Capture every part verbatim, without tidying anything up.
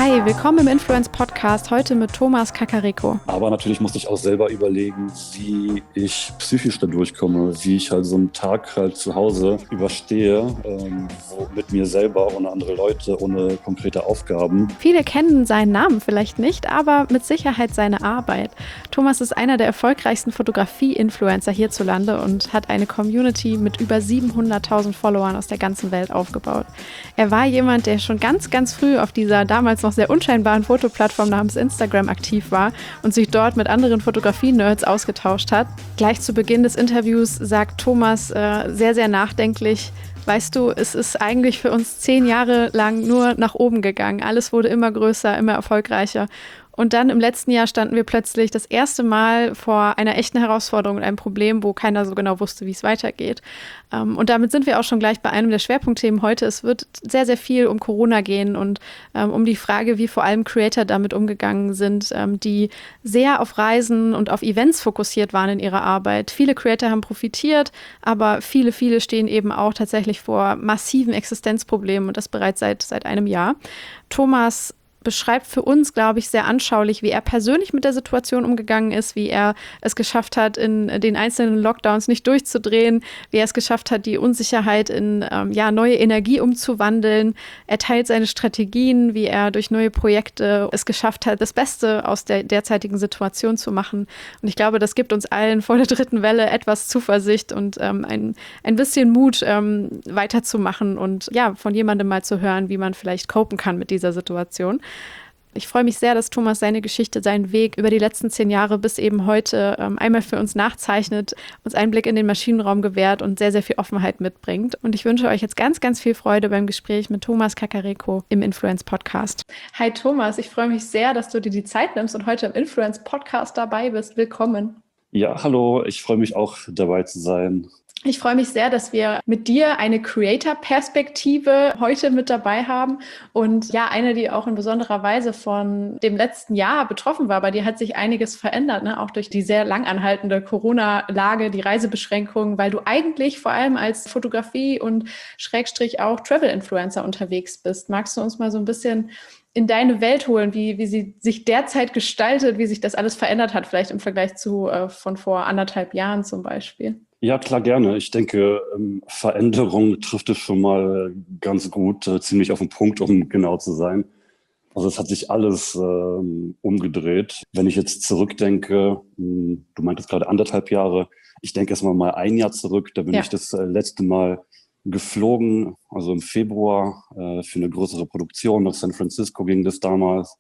Hi, willkommen im Influence Podcast, heute mit Thomas Kakariko. Aber natürlich musste ich auch selber überlegen, wie ich psychisch da durchkomme, wie ich halt so einen Tag halt zu Hause überstehe, ähm, wo mit mir selber, ohne andere Leute, ohne konkrete Aufgaben. Viele kennen seinen Namen vielleicht nicht, aber mit Sicherheit seine Arbeit. Thomas ist einer der erfolgreichsten Fotografie-Influencer hierzulande und hat eine Community mit über siebenhunderttausend Followern aus der ganzen Welt aufgebaut. Er war jemand, der schon ganz, ganz früh auf dieser damals noch sehr unscheinbaren Fotoplattform namens Instagram aktiv war und sich dort mit anderen Fotografie-Nerds ausgetauscht hat. Gleich zu Beginn des Interviews sagt Thomas äh, sehr, sehr nachdenklich: Weißt du, es ist eigentlich für uns zehn Jahre lang nur nach oben gegangen. Alles wurde immer größer, immer erfolgreicher. Und dann im letzten Jahr standen wir plötzlich das erste Mal vor einer echten Herausforderung und einem Problem, wo keiner so genau wusste, wie es weitergeht. Und damit sind wir auch schon gleich bei einem der Schwerpunktthemen heute. Es wird sehr, sehr viel um Corona gehen und um die Frage, wie vor allem Creator damit umgegangen sind, die sehr auf Reisen und auf Events fokussiert waren in ihrer Arbeit. Viele Creator haben profitiert, aber viele, viele stehen eben auch tatsächlich vor massiven Existenzproblemen und das bereits seit, seit einem Jahr. Thomas beschreibt für uns, glaube ich, sehr anschaulich, wie er persönlich mit der Situation umgegangen ist, wie er es geschafft hat, in den einzelnen Lockdowns nicht durchzudrehen, wie er es geschafft hat, die Unsicherheit in ähm, ja, neue Energie umzuwandeln. Er teilt seine Strategien, wie er durch neue Projekte es geschafft hat, das Beste aus der derzeitigen Situation zu machen. Und ich glaube, das gibt uns allen vor der dritten Welle etwas Zuversicht und ähm, ein, ein bisschen Mut, ähm, weiterzumachen und ja, von jemandem mal zu hören, wie man vielleicht copen kann mit dieser Situation. Ich freue mich sehr, dass Thomas seine Geschichte, seinen Weg über die letzten zehn Jahre bis eben heute ähm, einmal für uns nachzeichnet, uns einen Blick in den Maschinenraum gewährt und sehr, sehr viel Offenheit mitbringt. Und ich wünsche euch jetzt ganz, ganz viel Freude beim Gespräch mit Thomas Kakariko im Influence Podcast. Hi Thomas, ich freue mich sehr, dass du dir die Zeit nimmst und heute im Influence Podcast dabei bist. Willkommen. Ja, hallo, ich freue mich auch dabei zu sein. Ich freue mich sehr, dass wir mit dir eine Creator-Perspektive heute mit dabei haben und ja, eine, die auch in besonderer Weise von dem letzten Jahr betroffen war. Bei dir hat sich einiges verändert, ne? Auch durch die sehr lang anhaltende Corona-Lage, die Reisebeschränkungen, weil du eigentlich vor allem als Fotografie- und Schrägstrich auch Travel-Influencer unterwegs bist. Magst du uns mal so ein bisschen in deine Welt holen, wie, wie sie sich derzeit gestaltet, wie sich das alles verändert hat, vielleicht im Vergleich zu äh, von vor anderthalb Jahren zum Beispiel? Ja, klar, gerne. Ich denke, ähm, Veränderung trifft es schon mal ganz gut, äh, ziemlich auf den Punkt, um genau zu sein. Also es hat sich alles ähm, umgedreht. Wenn ich jetzt zurückdenke, mh, du meintest gerade anderthalb Jahre, ich denke erst mal mal ein Jahr zurück, da bin Ja. ich das äh, letzte Mal geflogen, also im Februar, äh, für eine größere Produktion. Nach San Francisco ging das damals.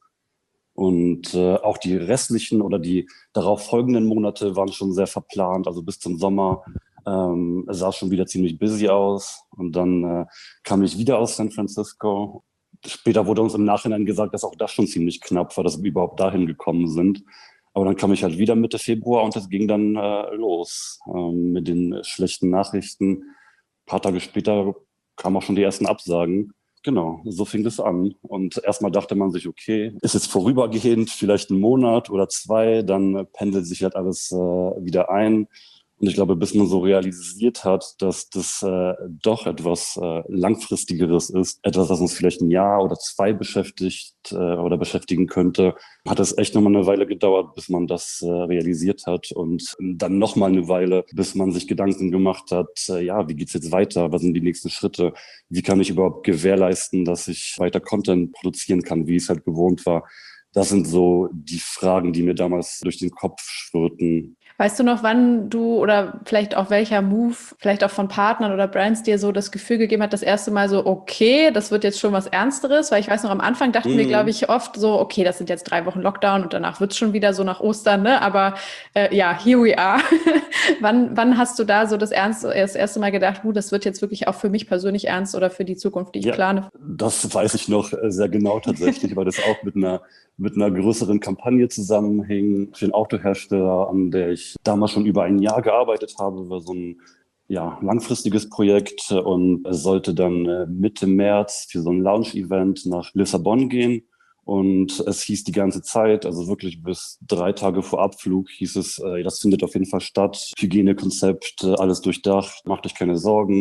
Und äh, auch die restlichen oder die darauf folgenden Monate waren schon sehr verplant. Also bis zum Sommer ähm, sah es schon wieder ziemlich busy aus. Und dann äh, kam ich wieder aus San Francisco. Später wurde uns im Nachhinein gesagt, dass auch das schon ziemlich knapp war, dass wir überhaupt dahin gekommen sind. Aber dann kam ich halt wieder Mitte Februar und es ging dann äh, los ähm, mit den schlechten Nachrichten. Ein paar Tage später kamen auch schon die ersten Absagen. Genau, so fing das an. Und erstmal dachte man sich, okay, ist jetzt vorübergehend, vielleicht ein Monat oder zwei, dann äh, pendelt sich halt alles äh, wieder ein. Und ich glaube, bis man so realisiert hat, dass das äh, doch etwas äh, Langfristigeres ist, etwas, was uns vielleicht ein Jahr oder zwei beschäftigt äh, oder beschäftigen könnte, hat es echt nochmal eine Weile gedauert, bis man das äh, realisiert hat. Und dann nochmal eine Weile, bis man sich Gedanken gemacht hat, äh, ja, wie geht's jetzt weiter? Was sind die nächsten Schritte? Wie kann ich überhaupt gewährleisten, dass ich weiter Content produzieren kann, wie ich es halt gewohnt war? Das sind so die Fragen, die mir damals durch den Kopf schwirrten. Weißt du noch, wann du oder vielleicht auch welcher Move, vielleicht auch von Partnern oder Brands dir so das Gefühl gegeben hat, das erste Mal so, okay, das wird jetzt schon was Ernsteres? Weil ich weiß noch, am Anfang dachten Mhm. wir, glaube ich, oft so, okay, das sind jetzt drei Wochen Lockdown und danach wird's schon wieder so nach Ostern, ne? Aber äh, ja, here we are. wann, wann hast du da so das, ernst, das erste Mal gedacht, uh, das wird jetzt wirklich auch für mich persönlich ernst oder für die Zukunft, die ich Ja, plane? das weiß ich noch äh, sehr genau tatsächlich, weil das auch mit einer mit einer größeren Kampagne zusammenhing für den Autohersteller, an der ich damals schon über ein Jahr gearbeitet habe, war so ein ja, langfristiges Projekt und es sollte dann äh, Mitte März für so ein Launch-Event nach Lissabon gehen. Und es hieß die ganze Zeit, also wirklich bis drei Tage vor Abflug, hieß es, äh, das findet auf jeden Fall statt. Hygienekonzept, äh, alles durchdacht, macht euch keine Sorgen.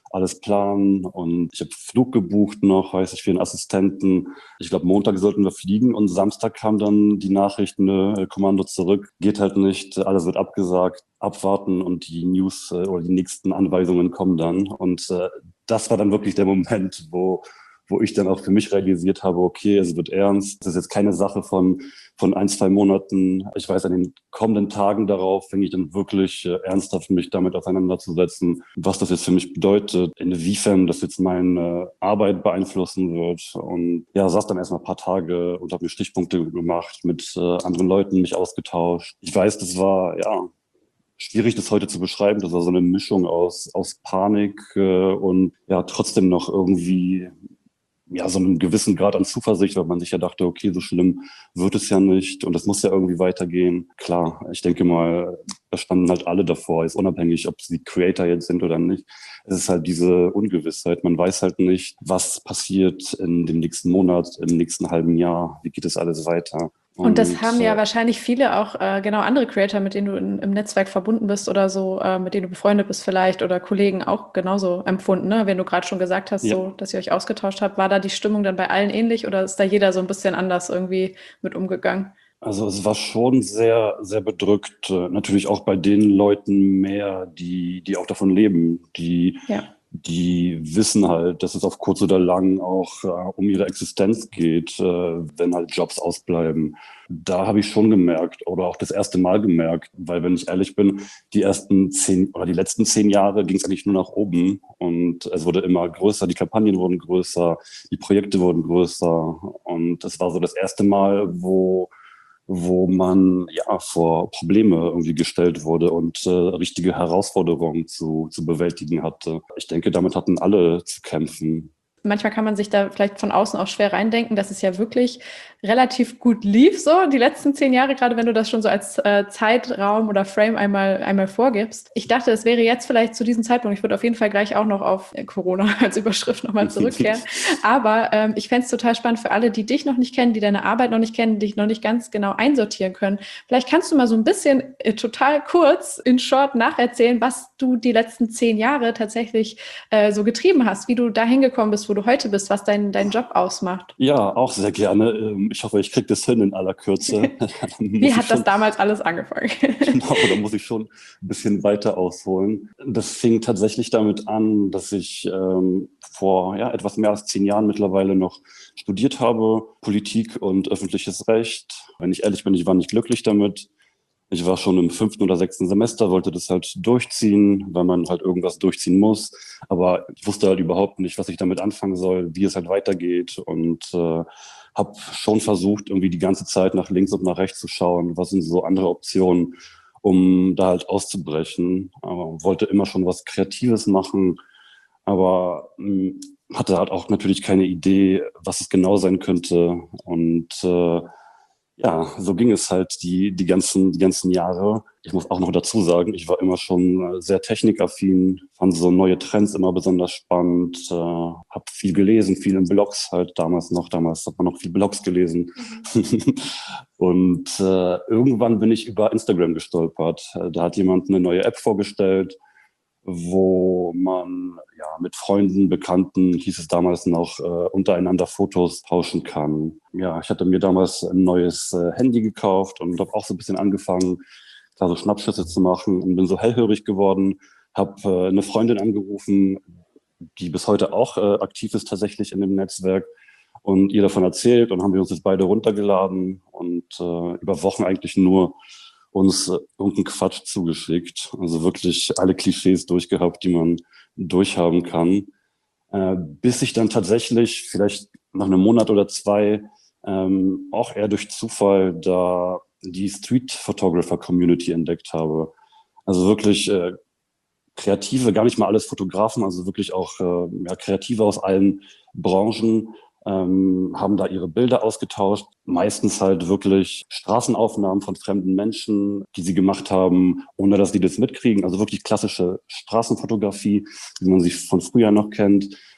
alles planen und ich habe Flug gebucht noch, weiß ich, für einen Assistenten. Ich glaube, Montag sollten wir fliegen und Samstag kam dann die Nachricht, ne, Kommando zurück, geht halt nicht, alles wird abgesagt, abwarten und die News äh, oder die nächsten Anweisungen kommen dann. Und äh, das war dann wirklich der Moment, wo wo ich dann auch für mich realisiert habe, okay, es wird ernst. Das ist jetzt keine Sache von, von ein, zwei Monaten. Ich weiß, an den kommenden Tagen darauf fänge ich dann wirklich äh, ernsthaft mich damit auseinanderzusetzen, was das jetzt für mich bedeutet, inwiefern das jetzt meine Arbeit beeinflussen wird. Und ja, saß dann erstmal ein paar Tage und habe mir Stichpunkte gemacht, mit äh, anderen Leuten mich ausgetauscht. Ich weiß, das war, ja, schwierig, das heute zu beschreiben. Das war so eine Mischung aus, aus Panik äh, und ja, trotzdem noch irgendwie ja, so einen gewissen Grad an Zuversicht, weil man sich ja dachte, okay, so schlimm wird es ja nicht und es muss ja irgendwie weitergehen. Klar, ich denke mal, da standen halt alle davor, ist unabhängig, ob sie Creator jetzt sind oder nicht. Es ist halt diese Ungewissheit. Man weiß halt nicht, was passiert in dem nächsten Monat, im nächsten halben Jahr, wie geht es alles weiter. Und das haben ja äh, wahrscheinlich viele auch, äh, genau andere Creator, mit denen du in, im Netzwerk verbunden bist oder so, äh, mit denen du befreundet bist vielleicht oder Kollegen auch genauso empfunden, ne? Wenn du gerade schon gesagt hast, ja, so, dass ihr euch ausgetauscht habt, war da die Stimmung dann bei allen ähnlich oder ist da jeder so ein bisschen anders irgendwie mit umgegangen? also es war schon sehr, sehr bedrückt. Äh, Natürlich auch bei den Leuten mehr, die, die auch davon leben, die Ja. die wissen halt, dass es auf kurz oder lang auch äh, um ihre Existenz geht, äh, wenn halt Jobs ausbleiben. Da habe ich schon gemerkt oder auch das erste Mal gemerkt, weil wenn ich ehrlich bin, die ersten zehn oder die letzten zehn Jahre ging es eigentlich nur nach oben und es wurde immer größer, die Kampagnen wurden größer, die Projekte wurden größer und es war so das erste Mal, wo wo man ja vor Probleme irgendwie gestellt wurde und äh, richtige Herausforderungen zu, zu bewältigen hatte. Ich denke, damit hatten alle zu kämpfen. Manchmal kann man sich da vielleicht von außen auch schwer reindenken, dass es ja wirklich relativ gut lief, so die letzten zehn Jahre, gerade wenn du das schon so als äh, Zeitraum oder Frame einmal, einmal vorgibst. Ich dachte, es wäre jetzt vielleicht zu diesem Zeitpunkt, ich würde auf jeden Fall gleich auch noch auf äh, Corona als Überschrift nochmal zurückkehren, aber ähm, ich fände es total spannend für alle, die dich noch nicht kennen, die deine Arbeit noch nicht kennen, die dich noch nicht ganz genau einsortieren können. Vielleicht kannst du mal so ein bisschen äh, total kurz in Short nacherzählen, was du die letzten zehn Jahre tatsächlich äh, so getrieben hast, wie du dahin gekommen bist, wo du heute bist, was dein, dein Job ausmacht. Ja, auch sehr gerne. Ähm, Ich hoffe, ich kriege das hin in aller Kürze. Dann Wie muss ich hat das schon, damals alles angefangen? genau, da muss ich schon ein bisschen weiter ausholen. Das fing tatsächlich damit an, dass ich ähm, vor ja, etwas mehr als zehn Jahren mittlerweile noch studiert habe, Politik und öffentliches Recht. Wenn ich ehrlich bin, ich war nicht glücklich damit. Ich war schon im fünften oder sechsten Semester, wollte das halt durchziehen, weil man halt irgendwas durchziehen muss. Aber ich wusste halt überhaupt nicht, was ich damit anfangen soll, wie es halt weitergeht. Und äh, habe schon versucht, irgendwie die ganze Zeit nach links und nach rechts zu schauen, was sind so andere Optionen, um da halt auszubrechen. Aber wollte immer schon was Kreatives machen, aber mh, hatte halt auch natürlich keine Idee, was es genau sein könnte. Und äh, ja, so ging es halt die, die ganzen, die ganzen Jahre. Ich muss auch noch dazu sagen, ich war immer schon äh, sehr technikaffin, fand so neue Trends immer besonders spannend, äh, habe viel gelesen, viel in Blogs halt damals noch, damals hat man noch viel Blogs gelesen. Und äh, irgendwann bin ich über Instagram gestolpert. Äh, Da hat jemand eine neue App vorgestellt, wo man ja mit Freunden, Bekannten, hieß es damals noch, äh, untereinander Fotos tauschen kann. Ja, ich hatte mir damals ein neues äh, Handy gekauft und habe auch so ein bisschen angefangen, da so Schnappschüsse zu machen und bin so hellhörig geworden, habe äh, eine Freundin angerufen, die bis heute auch äh, aktiv ist tatsächlich in dem Netzwerk und ihr davon erzählt und haben wir uns jetzt beide runtergeladen und äh, über Wochen eigentlich nur uns äh, irgendeinen Quatsch zugeschickt. Also wirklich alle Klischees durchgehabt, die man durchhaben kann. Äh, bis ich dann tatsächlich vielleicht nach einem Monat oder zwei ähm, auch eher durch Zufall da die Street Photographer Community entdeckt habe. Also wirklich äh, Kreative, gar nicht mal alles Fotografen, also wirklich auch äh, ja, Kreative aus allen Branchen, ähm, haben da ihre Bilder ausgetauscht. Meistens halt wirklich Straßenaufnahmen von fremden Menschen, die sie gemacht haben, ohne dass die das mitkriegen. Also wirklich klassische Straßenfotografie, wie man sie von früher noch kennt.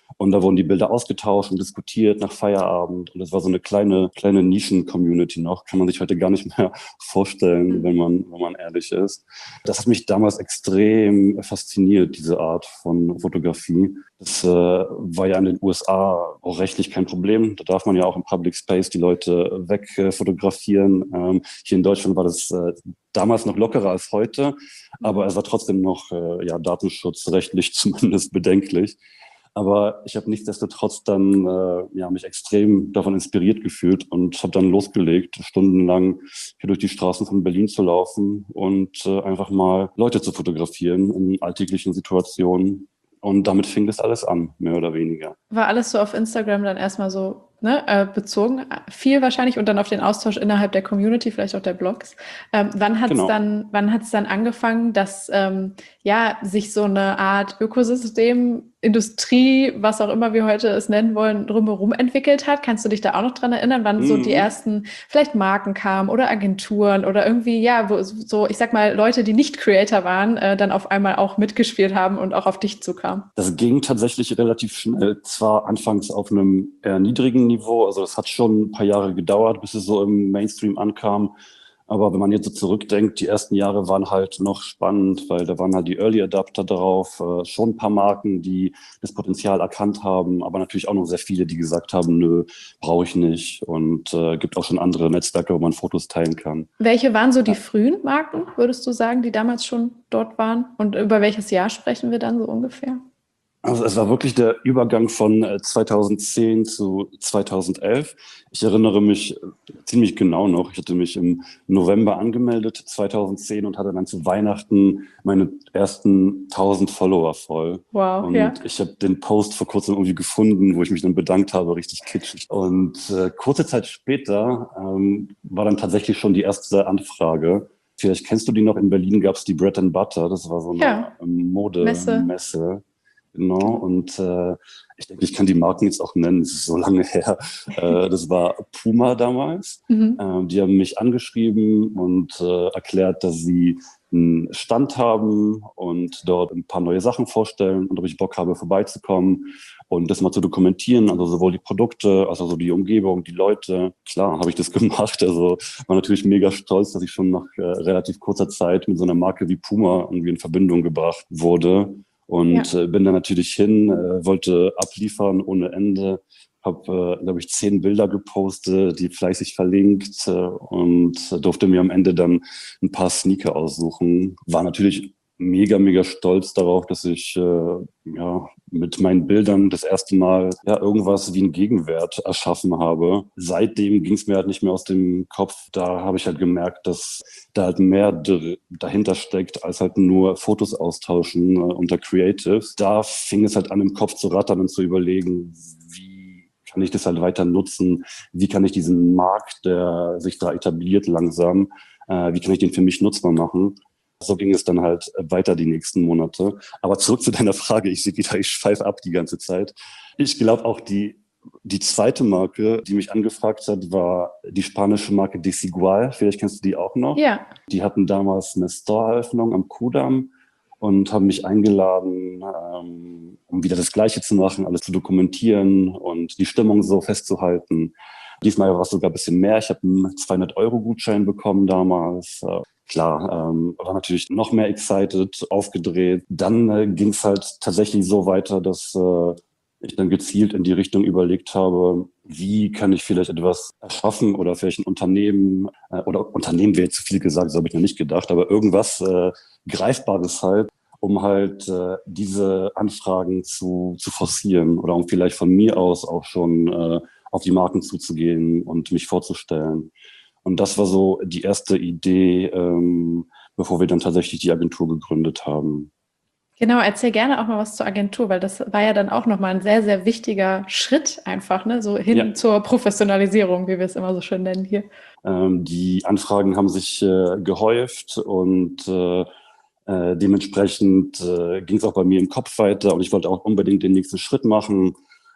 Und da wurden die Bilder ausgetauscht und diskutiert nach Feierabend. Und das war so eine kleine, kleine Nischen-Community noch. Kann man sich heute gar nicht mehr vorstellen, wenn man, wenn man ehrlich ist. Das hat mich damals extrem fasziniert, diese Art von Fotografie. Das äh, war ja in den U S A auch rechtlich kein Problem. Da darf man ja auch im Public Space die Leute wegfotografieren. Äh, ähm, hier in Deutschland war das äh, damals noch lockerer als heute, aber es war trotzdem noch äh, ja, datenschutzrechtlich zumindest bedenklich. Aber ich habe nichtsdestotrotz dann äh, ja, mich extrem davon inspiriert gefühlt und habe dann losgelegt, stundenlang hier durch die Straßen von Berlin zu laufen und äh, einfach mal Leute zu fotografieren in alltäglichen Situationen. Und damit fing das alles an, mehr oder weniger. War alles so auf Instagram dann erstmal so ne, äh, bezogen, viel wahrscheinlich und dann auf den Austausch innerhalb der Community, vielleicht auch der Blogs. Ähm, wann hat es Genau. dann, wann hat es dann angefangen, dass ähm, ja sich so eine Art Ökosystem, Industrie, was auch immer wir heute es nennen wollen, drumherum entwickelt hat? Kannst du dich da auch noch dran erinnern, wann mhm. so die ersten vielleicht Marken kamen oder Agenturen oder irgendwie, ja, wo so, ich sag mal, Leute, die nicht Creator waren, äh, dann auf einmal auch mitgespielt haben und auch auf dich zukamen? Das ging tatsächlich relativ schnell. Zwar anfangs auf einem eher niedrigen Niveau, also das hat schon ein paar Jahre gedauert, bis es so im Mainstream ankam. Aber wenn man jetzt so zurückdenkt, die ersten Jahre waren halt noch spannend, weil da waren halt die Early Adapter drauf, äh, schon ein paar Marken, die das Potenzial erkannt haben, aber natürlich auch noch sehr viele, die gesagt haben, nö, brauche ich nicht. Und äh, gibt auch schon andere Netzwerke, wo man Fotos teilen kann. Welche waren so die frühen Marken, würdest du sagen, die damals schon dort waren? Und über welches Jahr sprechen wir dann so ungefähr? Also es war wirklich der Übergang von zweitausendzehn zu zweitausendelf. Ich erinnere mich ziemlich genau noch. Ich hatte mich im November angemeldet, zweitausendzehn, und hatte dann zu Weihnachten meine ersten tausend Follower voll. Wow, und ja. Ich habe den Post vor kurzem irgendwie gefunden, wo ich mich dann bedankt habe, richtig kitschig. Und äh, kurze Zeit später ähm, war dann tatsächlich schon die erste Anfrage. Vielleicht kennst du die noch, in Berlin gab es die Bread and Butter. Das war so eine ja. Modemesse. Messe. Genau, und äh, ich denke, ich kann die Marken jetzt auch nennen, es ist so lange her. äh, das war Puma damals. Mhm. Ähm, die haben mich angeschrieben und äh, erklärt, dass sie einen Stand haben und dort ein paar neue Sachen vorstellen und ob ich Bock habe, vorbeizukommen und das mal zu dokumentieren, also sowohl die Produkte, als auch so die Umgebung, die Leute. Klar, habe ich das gemacht, also war natürlich mega stolz, dass ich schon nach äh, relativ kurzer Zeit mit so einer Marke wie Puma irgendwie in Verbindung gebracht wurde. Und ja. äh, bin dann natürlich hin, äh, wollte abliefern ohne Ende, habe, äh, glaube ich, zehn Bilder gepostet, die fleißig verlinkt äh, und durfte mir am Ende dann ein paar Sneaker aussuchen. War natürlich mega, mega stolz darauf, dass ich äh, ja mit meinen Bildern das erste Mal ja irgendwas wie einen Gegenwert erschaffen habe. Seitdem ging es mir halt nicht mehr aus dem Kopf. Da habe ich halt gemerkt, dass da halt mehr d- dahinter steckt, als halt nur Fotos austauschen äh, unter Creatives. Da fing es halt an, im Kopf zu rattern und zu überlegen, wie kann ich das halt weiter nutzen? Wie kann ich diesen Markt, der sich da etabliert langsam, äh, wie kann ich den für mich nutzbar machen? So ging es dann halt weiter die nächsten Monate. Aber zurück zu deiner Frage, ich sehe wieder, ich schweife ab die ganze Zeit. Ich glaube auch die, die zweite Marke, die mich angefragt hat, war die spanische Marke Desigual. Vielleicht kennst du die auch noch. Ja. Die hatten damals eine Store-Eröffnung am Kudamm und haben mich eingeladen, ähm, um wieder das Gleiche zu machen, alles zu dokumentieren und die Stimmung so festzuhalten. Diesmal war es sogar ein bisschen mehr. Ich habe einen zweihundert-Euro-Gutschein bekommen damals. Klar, ähm, war natürlich noch mehr excited, aufgedreht. Dann äh, ging es halt tatsächlich so weiter, dass äh, ich dann gezielt in die Richtung überlegt habe, wie kann ich vielleicht etwas erschaffen oder vielleicht ein Unternehmen, äh, oder Unternehmen wäre jetzt zu viel gesagt, so habe ich noch nicht gedacht, aber irgendwas äh, Greifbares halt, um halt äh, diese Anfragen zu, zu forcieren oder um vielleicht von mir aus auch schon äh, auf die Marken zuzugehen und mich vorzustellen. Und das war so die erste Idee, ähm, bevor wir dann tatsächlich die Agentur gegründet haben. Genau, erzähl gerne auch mal was zur Agentur, weil das war ja dann auch nochmal ein sehr, sehr wichtiger Schritt einfach, ne? So hin ja. zur Professionalisierung, wie wir es immer so schön nennen hier. Ähm, die Anfragen haben sich äh, gehäuft und äh, äh, dementsprechend äh, ging es auch bei mir im Kopf weiter und ich wollte auch unbedingt den nächsten Schritt machen,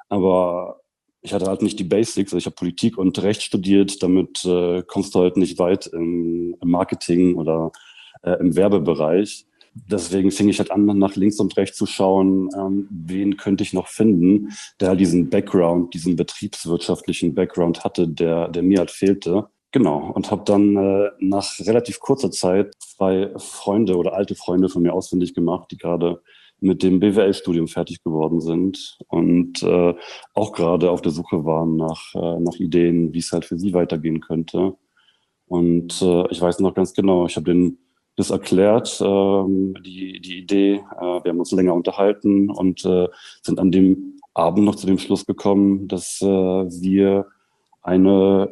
aber ich hatte halt nicht die Basics, also ich habe Politik und Recht studiert, damit äh, kommst du halt nicht weit im, im Marketing oder äh, im Werbebereich. deswegen fing ich halt an, nach links und rechts zu schauen, ähm, wen könnte ich noch finden, der halt diesen Background, diesen betriebswirtschaftlichen Background hatte, der, der mir halt fehlte. Genau, und habe dann äh, nach relativ kurzer Zeit zwei Freunde oder alte Freunde von mir ausfindig gemacht, die gerade mit dem B W L-Studium fertig geworden sind und äh, auch gerade auf der Suche waren nach, äh, nach Ideen, wie es halt für sie weitergehen könnte. Und äh, ich weiß noch ganz genau, ich habe denen das erklärt, ähm, die, die Idee. Äh, wir haben uns länger unterhalten und äh, sind an dem Abend noch zu dem Schluss gekommen, dass äh, wir eine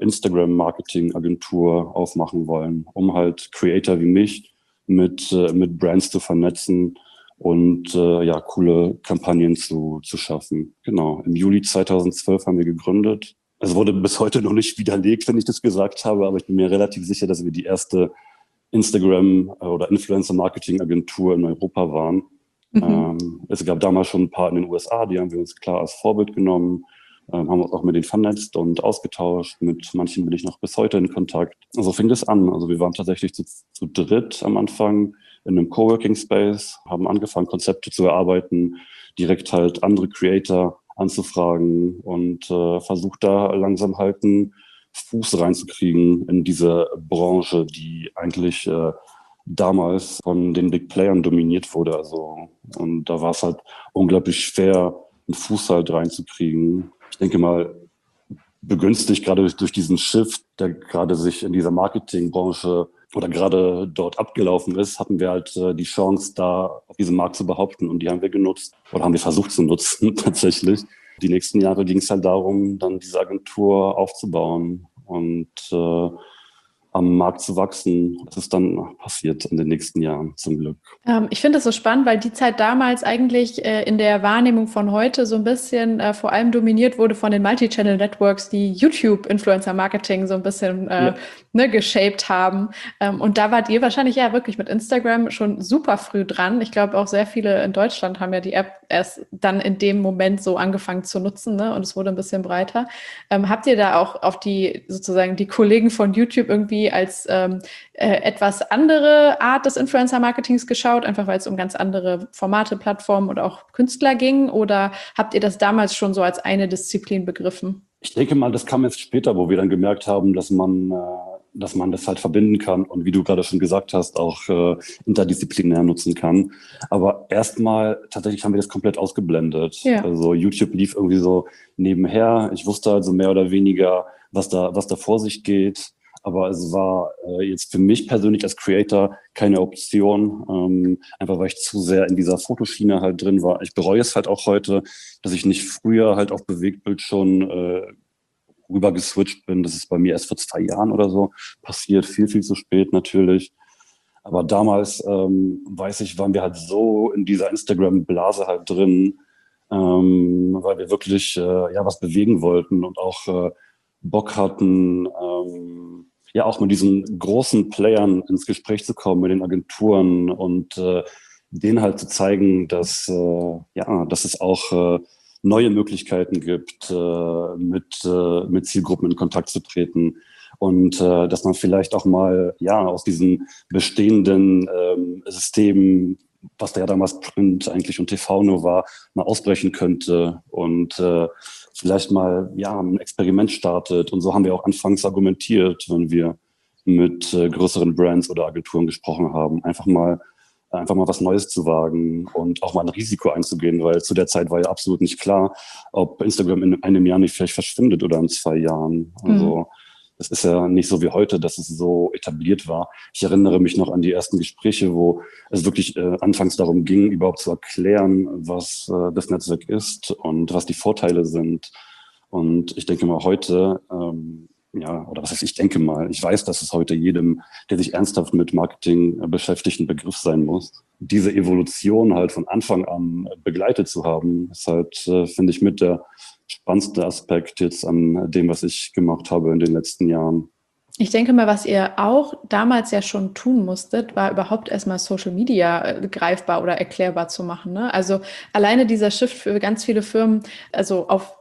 Instagram-Marketing-Agentur aufmachen wollen, um halt Creator wie mich mit, äh, mit Brands zu vernetzen und äh, ja, coole Kampagnen zu, zu schaffen. Genau, im Juli zweitausendzwölf haben wir gegründet. Es wurde bis heute noch nicht widerlegt, wenn ich das gesagt habe, aber ich bin mir relativ sicher, dass wir die erste Instagram- oder Influencer-Marketing-Agentur in Europa waren. Mhm. Ähm, es gab damals schon ein paar in den U S A, die haben wir uns klar als Vorbild genommen, ähm, haben uns auch mit denen vernetzt und ausgetauscht. Mit manchen bin ich noch bis heute in Kontakt. So fing das an. Also wir waren tatsächlich zu, zu dritt am Anfang in einem Coworking Space, haben angefangen, Konzepte zu erarbeiten, direkt halt andere Creator anzufragen und äh, versucht da langsam halt einen Fuß reinzukriegen in diese Branche, die eigentlich äh, damals von den Big Playern dominiert wurde. Also, und da war es halt unglaublich schwer, einen Fuß halt reinzukriegen. Ich denke mal, begünstigt gerade durch, durch diesen Shift, der gerade sich in dieser Marketingbranche oder gerade dort abgelaufen ist, hatten wir halt äh, die Chance, da auf diesem Markt zu behaupten. Und die haben wir genutzt oder haben wir versucht zu nutzen tatsächlich. Die nächsten Jahre ging es halt darum, dann diese Agentur aufzubauen und äh, am Markt zu wachsen. Das ist dann passiert in den nächsten Jahren, zum Glück. Ähm, ich finde das so spannend, weil die Zeit damals eigentlich äh, in der Wahrnehmung von heute so ein bisschen äh, vor allem dominiert wurde von den Multi-Channel-Networks, die YouTube-Influencer-Marketing so ein bisschen äh, ja. ne, geshaped haben. Ähm, und da wart ihr wahrscheinlich ja wirklich mit Instagram schon super früh dran. Ich glaube, auch sehr viele in Deutschland haben ja die App erst dann in dem Moment so angefangen zu nutzen, ne? Und es wurde ein bisschen breiter. Ähm, habt ihr da auch auf die sozusagen die Kollegen von YouTube irgendwie als ähm, äh, etwas andere Art des Influencer-Marketings geschaut, einfach weil es um ganz andere Formate, Plattformen oder auch Künstler ging? Oder habt ihr das damals schon so als eine Disziplin begriffen? Ich denke mal, das kam jetzt später, wo wir dann gemerkt haben, dass man, äh, dass man das halt verbinden kann und wie du gerade schon gesagt hast, auch äh, interdisziplinär nutzen kann. Aber erstmal tatsächlich haben wir das komplett ausgeblendet. Ja. Also YouTube lief irgendwie so nebenher. Ich wusste also mehr oder weniger, was da, was da vor sich geht. Aber es war äh, jetzt für mich persönlich als Creator keine Option, ähm, einfach weil ich zu sehr in dieser Fotoschiene halt drin war. Ich bereue es halt auch heute, dass ich nicht früher halt auf Bewegtbild schon äh, rüber geswitcht bin. Das ist bei mir erst vor zwei Jahren oder so passiert, viel, viel zu spät natürlich. Aber damals, ähm, weiß ich, waren wir halt so in dieser Instagram-Blase halt drin, ähm, weil wir wirklich äh, ja was bewegen wollten und auch äh, Bock hatten, ähm, ja auch mit diesen großen Playern ins Gespräch zu kommen, mit den Agenturen und äh, denen halt zu zeigen, dass äh, ja, dass es auch äh, neue Möglichkeiten gibt, äh, mit äh, mit Zielgruppen in Kontakt zu treten und äh, dass man vielleicht auch mal ja aus diesen bestehenden ähm, Systemen, was da ja damals Print eigentlich und T V nur war, mal ausbrechen könnte und äh, vielleicht mal ja ein Experiment startet. Und so haben wir auch anfangs argumentiert, wenn wir mit äh, größeren Brands oder Agenturen gesprochen haben, einfach mal einfach mal was Neues zu wagen und auch mal ein Risiko einzugehen, weil zu der Zeit war ja absolut nicht klar, ob Instagram in einem Jahr nicht vielleicht verschwindet oder in zwei Jahren. Also mhm. Es ist ja nicht so wie heute, dass es so etabliert war. Ich erinnere mich noch an die ersten Gespräche, wo es wirklich äh, anfangs darum ging, überhaupt zu erklären, was äh, das Netzwerk ist und was die Vorteile sind. Und ich denke mal heute, ähm, ja, oder was heißt ich denke mal, ich weiß, dass es heute jedem, der sich ernsthaft mit Marketing äh, beschäftigt, ein Begriff sein muss. Diese Evolution halt von Anfang an begleitet zu haben, ist halt, äh, finde ich, mit der spannendste Aspekt jetzt an dem, was ich gemacht habe in den letzten Jahren. Ich denke mal, was ihr auch damals ja schon tun musstet, war überhaupt erstmal Social Media äh, greifbar oder erklärbar zu machen. Ne? Also alleine dieser Shift für ganz viele Firmen, also auf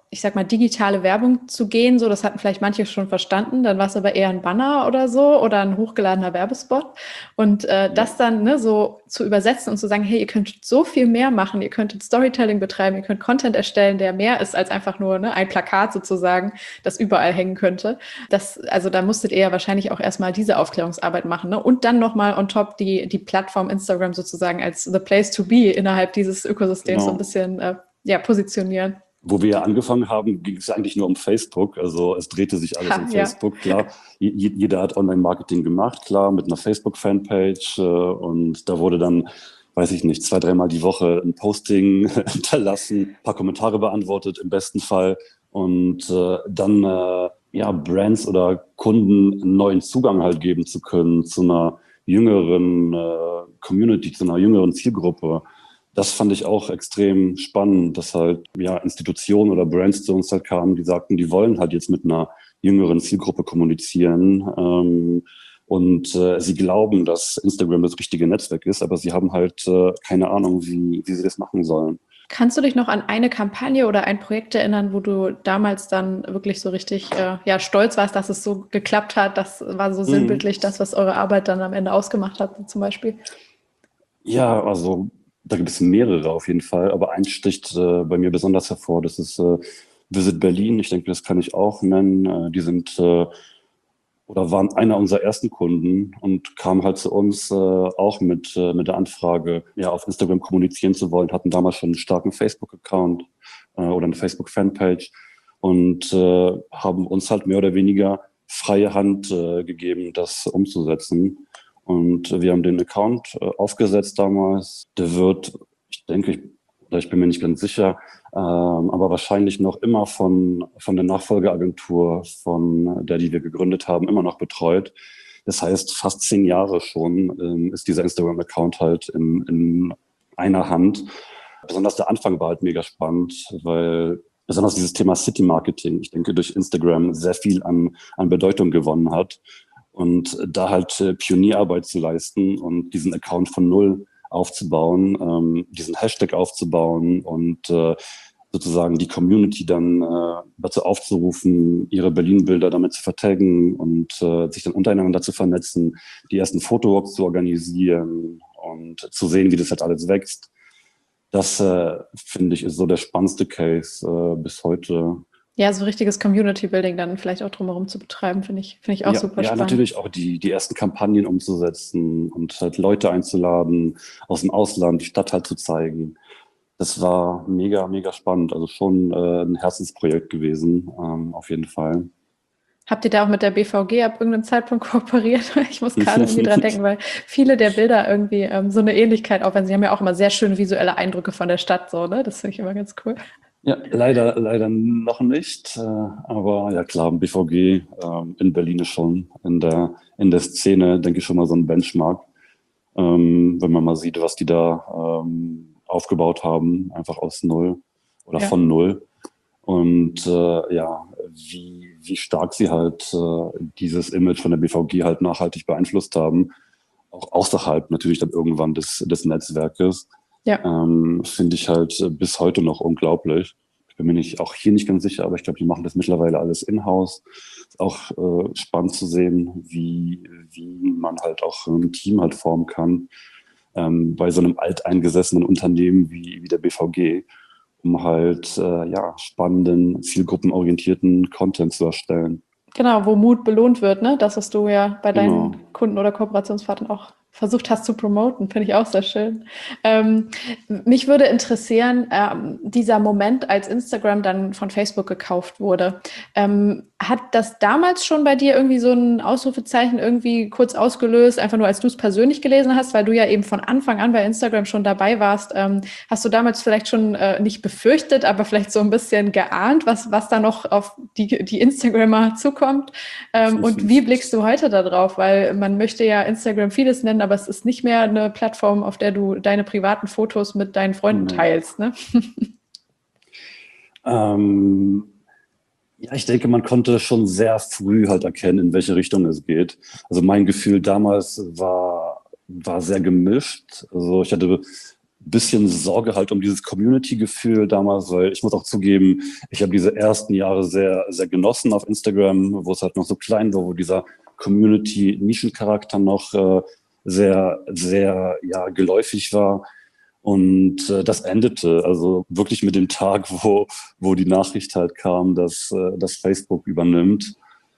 ich sag mal, digitale Werbung zu gehen. So, das hatten vielleicht manche schon verstanden. Dann war es aber eher ein Banner oder so oder ein hochgeladener Werbespot. Und äh, ja. das dann ne, so zu übersetzen und zu sagen, hey, ihr könnt so viel mehr machen. Ihr könntet Storytelling betreiben, ihr könnt Content erstellen, der mehr ist als einfach nur ne, ein Plakat sozusagen, das überall hängen könnte. Das, also da musstet ihr ja wahrscheinlich auch erstmal diese Aufklärungsarbeit machen. Ne? Und dann nochmal on top die, die Plattform Instagram sozusagen als the place to be innerhalb dieses Ökosystems genau. so ein bisschen äh, ja, positionieren. Wo wir ja angefangen haben, ging es eigentlich nur um Facebook. Also es drehte sich alles ha, um ja. Facebook. Klar, J- jeder hat Online-Marketing gemacht, klar, mit einer Facebook-Fanpage. Äh, und da wurde dann, weiß ich nicht, zwei, dreimal die Woche ein Posting hinterlassen, ein paar Kommentare beantwortet im besten Fall. Und äh, dann äh, ja Brands oder Kunden einen neuen Zugang halt geben zu können zu einer jüngeren äh, Community, zu einer jüngeren Zielgruppe. Das fand ich auch extrem spannend, dass halt ja Institutionen oder Brands zu uns halt kamen, die sagten, die wollen halt jetzt mit einer jüngeren Zielgruppe kommunizieren ähm, und äh, sie glauben, dass Instagram das richtige Netzwerk ist, aber sie haben halt äh, keine Ahnung, wie, wie sie das machen sollen. Kannst du dich noch an eine Kampagne oder ein Projekt erinnern, wo du damals dann wirklich so richtig äh, ja, stolz warst, dass es so geklappt hat? Das war so sinnbildlich, mhm. das, was eure Arbeit dann am Ende ausgemacht hat, zum Beispiel? Ja, also da gibt es mehrere auf jeden Fall, aber eins sticht äh, bei mir besonders hervor. Das ist äh, Visit Berlin. Ich denke, das kann ich auch nennen. Äh, die sind äh, oder waren einer unserer ersten Kunden und kamen halt zu uns äh, auch mit äh, mit der Anfrage, ja auf Instagram kommunizieren zu wollen. Hatten damals schon einen starken Facebook-Account äh, oder eine Facebook-Fanpage und äh, haben uns halt mehr oder weniger freie Hand äh, gegeben, das umzusetzen. Und wir haben den Account äh, aufgesetzt damals. Der wird, ich denke, ich, oder ich bin mir nicht ganz sicher, ähm, aber wahrscheinlich noch immer von, von der Nachfolgeagentur, von der, die wir gegründet haben, immer noch betreut. Das heißt, fast zehn Jahre schon ähm, ist dieser Instagram-Account halt in, in einer Hand. Besonders der Anfang war halt mega spannend, weil besonders dieses Thema City-Marketing, ich denke, durch Instagram sehr viel an, an Bedeutung gewonnen hat. Und da halt äh, Pionierarbeit zu leisten und diesen Account von null aufzubauen, ähm, diesen Hashtag aufzubauen und äh, sozusagen die Community dann äh, dazu aufzurufen, ihre Berlin-Bilder damit zu vertaggen und äh, sich dann untereinander zu vernetzen, die ersten Fotowalks zu organisieren und zu sehen, wie das halt alles wächst. Das, äh, finde ich, ist so der spannendste Case äh, bis heute. Ja, so richtiges Community-Building dann vielleicht auch drumherum zu betreiben, finde ich, finde ich auch ja, super ja, spannend. Ja, natürlich auch die, die ersten Kampagnen umzusetzen und halt Leute einzuladen aus dem Ausland, die Stadt halt zu zeigen. Das war mega, mega spannend. Also schon äh, ein Herzensprojekt gewesen, ähm, auf jeden Fall. Habt ihr da auch mit der B V G ab irgendeinem Zeitpunkt kooperiert? Ich muss gerade irgendwie dran denken, weil viele der Bilder irgendwie ähm, so eine Ähnlichkeit aufweisen. Sie haben ja auch immer sehr schöne visuelle Eindrücke von der Stadt, so, ne? Das finde ich immer ganz cool. Ja, leider, leider noch nicht. Äh, aber ja klar, B V G ähm, in Berlin ist schon in der, in der Szene, denke ich, schon mal so ein Benchmark. Ähm, wenn man mal sieht, was die da ähm, aufgebaut haben, einfach aus Null oder ja. von Null. Und äh, ja, wie, wie stark sie halt äh, dieses Image von der B V G halt nachhaltig beeinflusst haben, auch außerhalb natürlich dann irgendwann des, des Netzwerkes. Ja. Ähm, finde ich halt bis heute noch unglaublich. Ich bin mir nicht, auch hier nicht ganz sicher, aber ich glaube, die machen das mittlerweile alles in-house. Ist auch äh, spannend zu sehen, wie, wie man halt auch ein Team halt formen kann ähm, bei so einem alteingesessenen Unternehmen wie, wie der B V G, um halt äh, ja, spannenden, zielgruppenorientierten Content zu erstellen. Genau, wo Mut belohnt wird, ne? Das, was du ja bei deinen genau. Kunden oder Kooperationspartnern auch versucht hast zu promoten, finde ich auch sehr schön. Ähm, mich würde interessieren, ähm, dieser Moment, als Instagram dann von Facebook gekauft wurde, ähm, hat das damals schon bei dir irgendwie so ein Ausrufezeichen irgendwie kurz ausgelöst, einfach nur als du es persönlich gelesen hast, weil du ja eben von Anfang an bei Instagram schon dabei warst. Ähm, hast du damals vielleicht schon äh, nicht befürchtet, aber vielleicht so ein bisschen geahnt, was, was da noch auf die, die Instagrammer zukommt? Ähm, und wie blickst du heute da drauf? Weil man möchte ja Instagram vieles nennen, aber es ist nicht mehr eine Plattform, auf der du deine privaten Fotos mit deinen Freunden teilst, ne? ähm, ja, ich denke, man konnte schon sehr früh halt erkennen, in welche Richtung es geht. Also mein Gefühl damals war, war sehr gemischt. Also ich hatte bisschen Sorge halt um dieses Community-Gefühl damals, weil ich muss auch zugeben, ich habe diese ersten Jahre sehr, sehr genossen auf Instagram, wo es halt noch so klein war, wo dieser Community-Nischencharakter noch äh, sehr, sehr, ja, geläufig war. Und äh, das endete also wirklich mit dem Tag, wo, wo die Nachricht halt kam, dass, äh, dass Facebook übernimmt.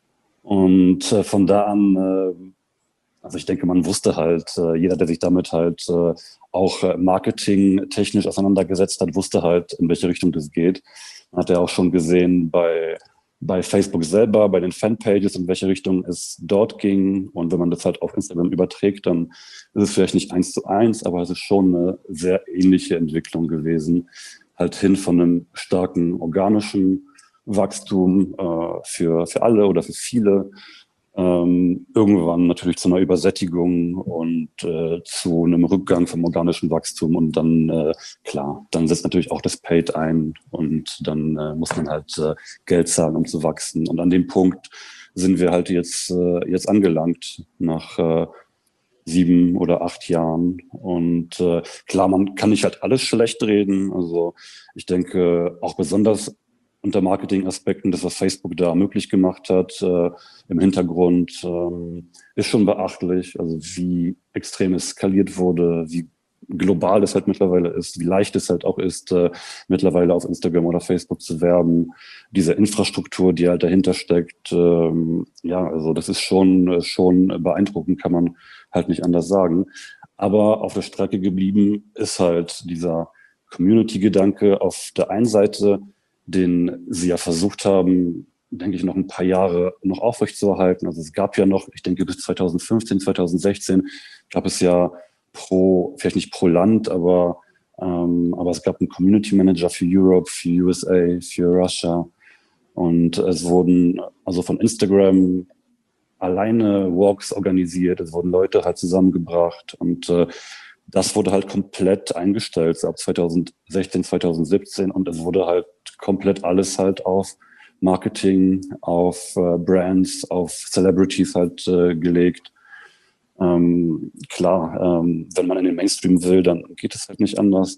Und äh, von da an, äh, also ich denke, man wusste halt, äh, jeder, der sich damit halt äh, auch äh, marketingtechnisch auseinandergesetzt hat, wusste halt, in welche Richtung das geht. Man hat ja auch schon gesehen bei, bei Facebook selber, bei den Fanpages, in welche Richtung es dort ging. Und wenn man das halt auf Instagram überträgt, dann ist es vielleicht nicht eins zu eins, aber es ist schon eine sehr ähnliche Entwicklung gewesen. Halt hin von einem starken organischen Wachstum äh, für, für alle oder für viele. Ähm, irgendwann natürlich zu einer Übersättigung und äh, zu einem Rückgang vom organischen Wachstum und dann, äh, klar, dann setzt natürlich auch das Paid ein und dann äh, muss man halt äh, Geld zahlen, um zu wachsen. Und an dem Punkt sind wir halt jetzt, äh, jetzt angelangt nach äh, sieben oder acht Jahren. Und äh, klar, man kann nicht halt alles schlecht reden. Also ich denke, auch besonders unter Marketingaspekten, das, was Facebook da möglich gemacht hat, äh, im Hintergrund, ähm, ist schon beachtlich. Also wie extrem es skaliert wurde, wie global es halt mittlerweile ist, wie leicht es halt auch ist, äh, mittlerweile auf Instagram oder Facebook zu werben. Diese Infrastruktur, die halt dahinter steckt, ähm, ja, also das ist schon, schon beeindruckend, kann man halt nicht anders sagen. Aber auf der Strecke geblieben ist halt dieser Community-Gedanke auf der einen Seite, den sie ja versucht haben, denke ich, noch ein paar Jahre noch aufrechtzuerhalten. Also es gab ja noch, ich denke bis zwanzig fünfzehn, zwanzig sechzehn gab es ja pro, vielleicht nicht pro Land, aber, ähm, aber es gab einen Community Manager für Europe, für U S A, für Russia. Und es wurden also von Instagram alleine Walks organisiert, es wurden Leute halt zusammengebracht und äh, das wurde halt komplett eingestellt, so ab zwanzig sechzehn, zwanzig siebzehn und es wurde halt komplett alles halt auf Marketing, auf äh, Brands, auf Celebrities halt äh, gelegt. Ähm, klar, ähm, wenn man in den Mainstream will, dann geht es halt nicht anders.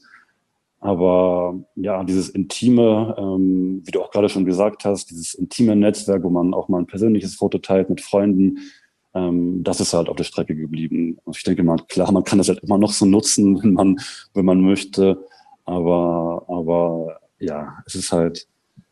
Aber ja, dieses intime, ähm, wie du auch gerade schon gesagt hast, dieses intime Netzwerk, wo man auch mal ein persönliches Foto teilt mit Freunden, ähm, das ist halt auf der Strecke geblieben. Und ich denke mal, klar, man kann das halt immer noch so nutzen, wenn man, wenn man möchte. Aber, aber ja, es ist halt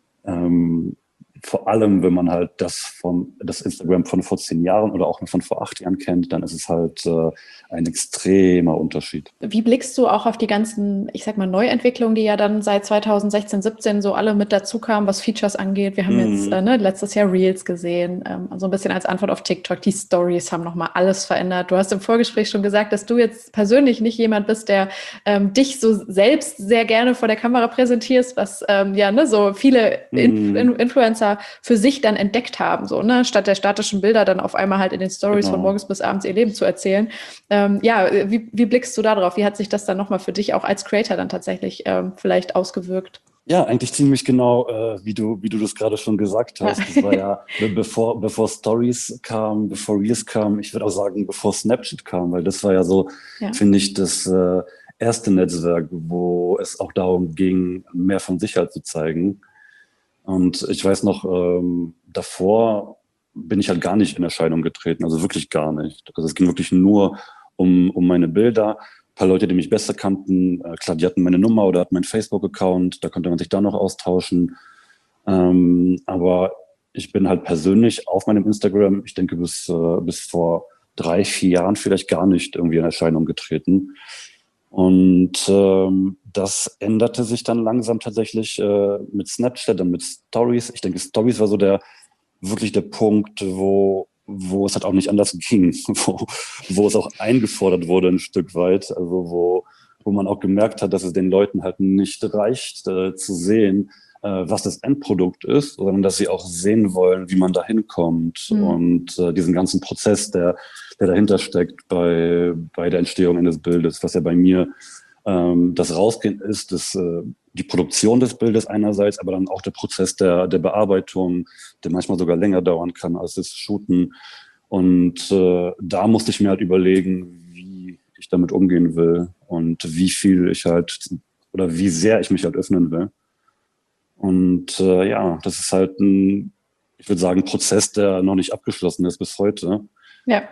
ähm, vor allem, wenn man halt das von das Instagram von vor zehn Jahren oder auch von vor acht Jahren kennt, dann ist es halt äh, ein extremer Unterschied. Wie blickst du auch auf die ganzen, ich sag mal, Neuentwicklungen, die ja dann seit zwanzig sechzehn, siebzehn so alle mit dazu kamen, was Features angeht? Wir haben mhm. jetzt äh, ne, letztes Jahr Reels gesehen, ähm, so ein bisschen als Antwort auf TikTok. Die Stories haben nochmal alles verändert. Du hast im Vorgespräch schon gesagt, dass du jetzt persönlich nicht jemand bist, der ähm, dich so selbst sehr gerne vor der Kamera präsentierst, was ähm, ja ne, so viele mhm. In- Influencer für sich dann entdeckt haben, so, ne, statt der statischen Bilder dann auf einmal halt in den Stories genau. von morgens bis abends ihr Leben zu erzählen. Ähm, ja, wie, wie blickst du da drauf? Wie hat sich das dann nochmal für dich auch als Creator dann tatsächlich ähm, vielleicht ausgewirkt? Ja, eigentlich ziemlich genau, äh, wie du, wie du das gerade schon gesagt hast. Ja. Das war ja, bevor, bevor Stories kam, bevor Reels kam, ich würde auch sagen, bevor Snapchat kam, weil das war ja so, ja. finde ich, das äh, erste Netzwerk, wo es auch darum ging, mehr von sich halt zu zeigen. Und ich weiß noch, ähm, davor bin ich halt gar nicht in Erscheinung getreten, also wirklich gar nicht. Also es ging wirklich nur um, um meine Bilder. Ein paar Leute, die mich besser kannten, äh, klar, die hatten meine Nummer oder hatten meinen Facebook-Account, da konnte man sich da noch austauschen. Ähm, aber ich bin halt persönlich auf meinem Instagram, ich denke bis, äh, bis vor drei, vier Jahren vielleicht gar nicht irgendwie in Erscheinung getreten. Und ähm, das änderte sich dann langsam tatsächlich äh, mit Snapchat und mit Stories. Ich denke, Stories war so der wirklich der Punkt, wo wo es halt auch nicht anders ging, wo, wo es auch eingefordert wurde ein Stück weit, also wo wo man auch gemerkt hat, dass es den Leuten halt nicht reicht, äh, zu sehen, äh, was das Endprodukt ist, sondern dass sie auch sehen wollen, wie man da hinkommt mhm. und äh, diesen ganzen Prozess, der der dahinter steckt bei bei der Entstehung eines Bildes, was ja bei mir ähm, das Rausgehen ist, das äh, die Produktion des Bildes einerseits, aber dann auch der Prozess der der Bearbeitung, der manchmal sogar länger dauern kann als das Shooten. Und äh, da musste ich mir halt überlegen, wie ich damit umgehen will. und wie viel ich halt oder wie sehr ich mich halt öffnen will. Und äh, ja, das ist halt ein, ich würde sagen, Prozess, der noch nicht abgeschlossen ist bis heute. Ja.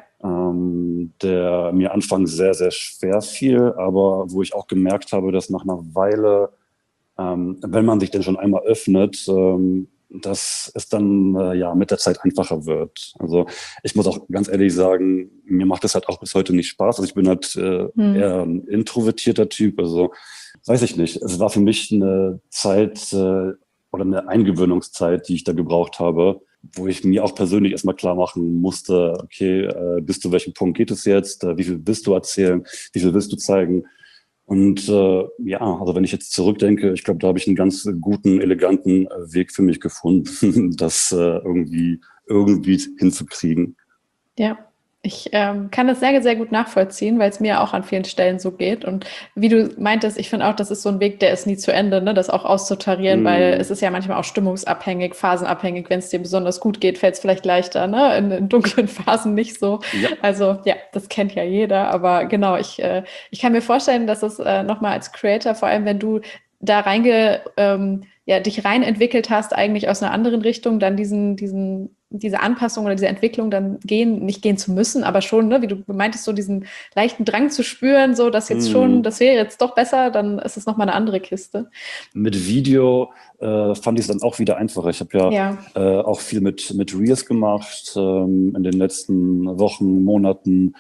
Ähm, der mir anfangs sehr, sehr schwer fiel, aber wo ich auch gemerkt habe, dass nach einer Weile, ähm, wenn man sich denn schon einmal öffnet, ähm, dass es dann äh, ja mit der Zeit einfacher wird. Also ich muss auch ganz ehrlich sagen, mir macht das halt auch bis heute nicht Spaß. Also ich bin halt äh, Hm. eher ein introvertierter Typ. Also weiß ich nicht. Es war für mich eine Zeit äh, oder eine Eingewöhnungszeit, die ich da gebraucht habe, wo ich mir auch persönlich erstmal klar machen musste, okay, äh, bis zu welchem Punkt geht es jetzt? Äh, wie viel willst du erzählen? Wie viel willst du zeigen? Und äh, ja, also wenn ich jetzt zurückdenke, ich glaube, da habe ich einen ganz guten, eleganten äh, Weg für mich gefunden, das äh, irgendwie, irgendwie hinzukriegen. Ja, ich ähm, kann das sehr, sehr gut nachvollziehen, weil es mir auch an vielen Stellen so geht. Und wie du meintest, ich finde auch, das ist so ein Weg, der ist nie zu Ende, ne? Das auch auszutarieren, weil Mm. es ist ja manchmal auch stimmungsabhängig, phasenabhängig. Wenn es dir besonders gut geht, fällt es vielleicht leichter, ne? In, in dunklen Phasen nicht so. Ja. Also ja, das kennt ja jeder. Aber genau, ich, äh, ich kann mir vorstellen, dass es äh, nochmal als Creator, vor allem wenn du da reinge, ähm, ja, dich rein entwickelt hast, eigentlich aus einer anderen Richtung, dann diesen, diesen, diese Anpassung oder diese Entwicklung dann gehen, nicht gehen zu müssen, aber schon, ne, wie du meintest, so diesen leichten Drang zu spüren, so, dass jetzt schon, Mm. das wäre jetzt doch besser, dann ist es nochmal eine andere Kiste. Mit Video äh, fand ich es dann auch wieder einfacher. Ich habe ja, Ja. äh, auch viel mit, mit Reels gemacht ähm, in den letzten Wochen, Monaten.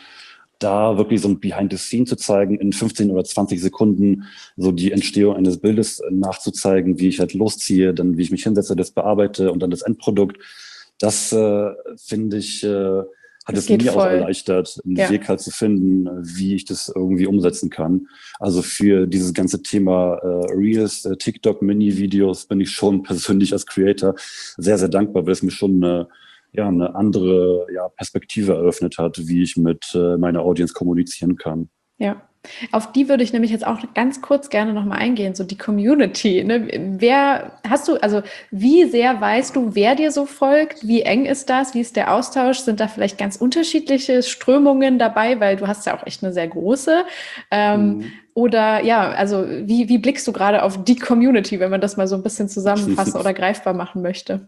Da wirklich so ein Behind the Scene zu zeigen, in fünfzehn oder zwanzig Sekunden so die Entstehung eines Bildes nachzuzeigen, wie ich halt losziehe, dann wie ich mich hinsetze, das bearbeite und dann das Endprodukt. Das äh, finde ich, äh, hat Das es geht mir auch voll. erleichtert, einen Ja. Weg halt zu finden, wie ich das irgendwie umsetzen kann. Also für dieses ganze Thema äh, Reels, äh, TikTok, Mini-Videos bin ich schon persönlich als Creator sehr, sehr dankbar, weil es mir schon eine ja, eine andere ja, Perspektive eröffnet hat, wie ich mit äh, meiner Audience kommunizieren kann. Ja, auf die würde ich nämlich jetzt auch ganz kurz gerne nochmal eingehen, so die Community. Ne? Wer hast du, also wie sehr weißt du, wer dir so folgt? Wie eng ist das? Wie ist der Austausch? Sind da vielleicht ganz unterschiedliche Strömungen dabei? Weil du hast ja auch echt eine sehr große. Ähm, Mhm. Oder ja, also wie, wie blickst du gerade auf die Community, wenn man das mal so ein bisschen zusammenfassen oder greifbar machen möchte?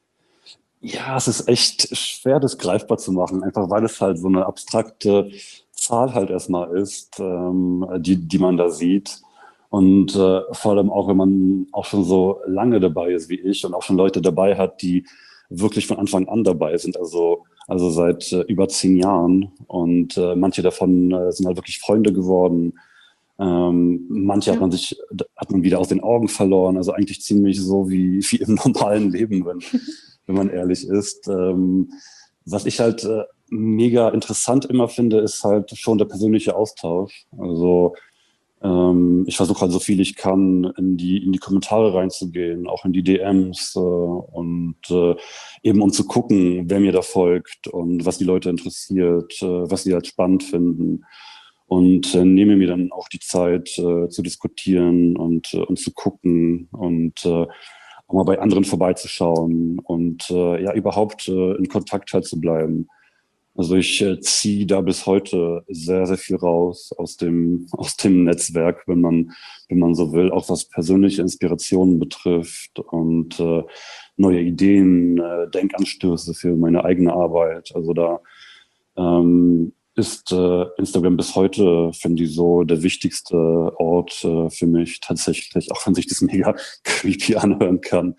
Ja, es ist echt schwer, das greifbar zu machen, einfach weil es halt so eine abstrakte Zahl halt erstmal ist, ähm, die, die man da sieht. Und äh, vor allem auch, wenn man auch schon so lange dabei ist wie ich und auch schon Leute dabei hat, die wirklich von Anfang an dabei sind, also, also seit äh, über zehn Jahren. Und äh, manche davon äh, sind halt wirklich Freunde geworden. Ähm, manche hat man sich, hat man wieder aus den Augen verloren. Also eigentlich ziemlich so wie, wie im normalen Leben, wenn, wenn man ehrlich ist. Ähm, was ich halt äh, mega interessant immer finde, ist halt schon der persönliche Austausch. Also ähm, ich versuche halt so viel ich kann, in die, in die Kommentare reinzugehen, auch in die D Ms äh, und äh, eben um zu gucken, wer mir da folgt und was die Leute interessiert, äh, was sie halt spannend finden. Und äh, nehme mir dann auch die Zeit äh, zu diskutieren und, äh, und zu gucken und äh, auch mal bei anderen vorbeizuschauen und äh, ja überhaupt äh, in Kontakt halt zu bleiben. Also ich äh, ziehe da bis heute sehr, sehr viel raus aus dem, aus dem Netzwerk, wenn man, wenn man so will, auch was persönliche Inspirationen betrifft und äh, neue Ideen, äh, Denkanstöße für meine eigene Arbeit. Also da ähm, ist äh, Instagram bis heute, finde ich, so der wichtigste Ort äh, für mich tatsächlich, auch wenn sich das mega creepy anhören kann.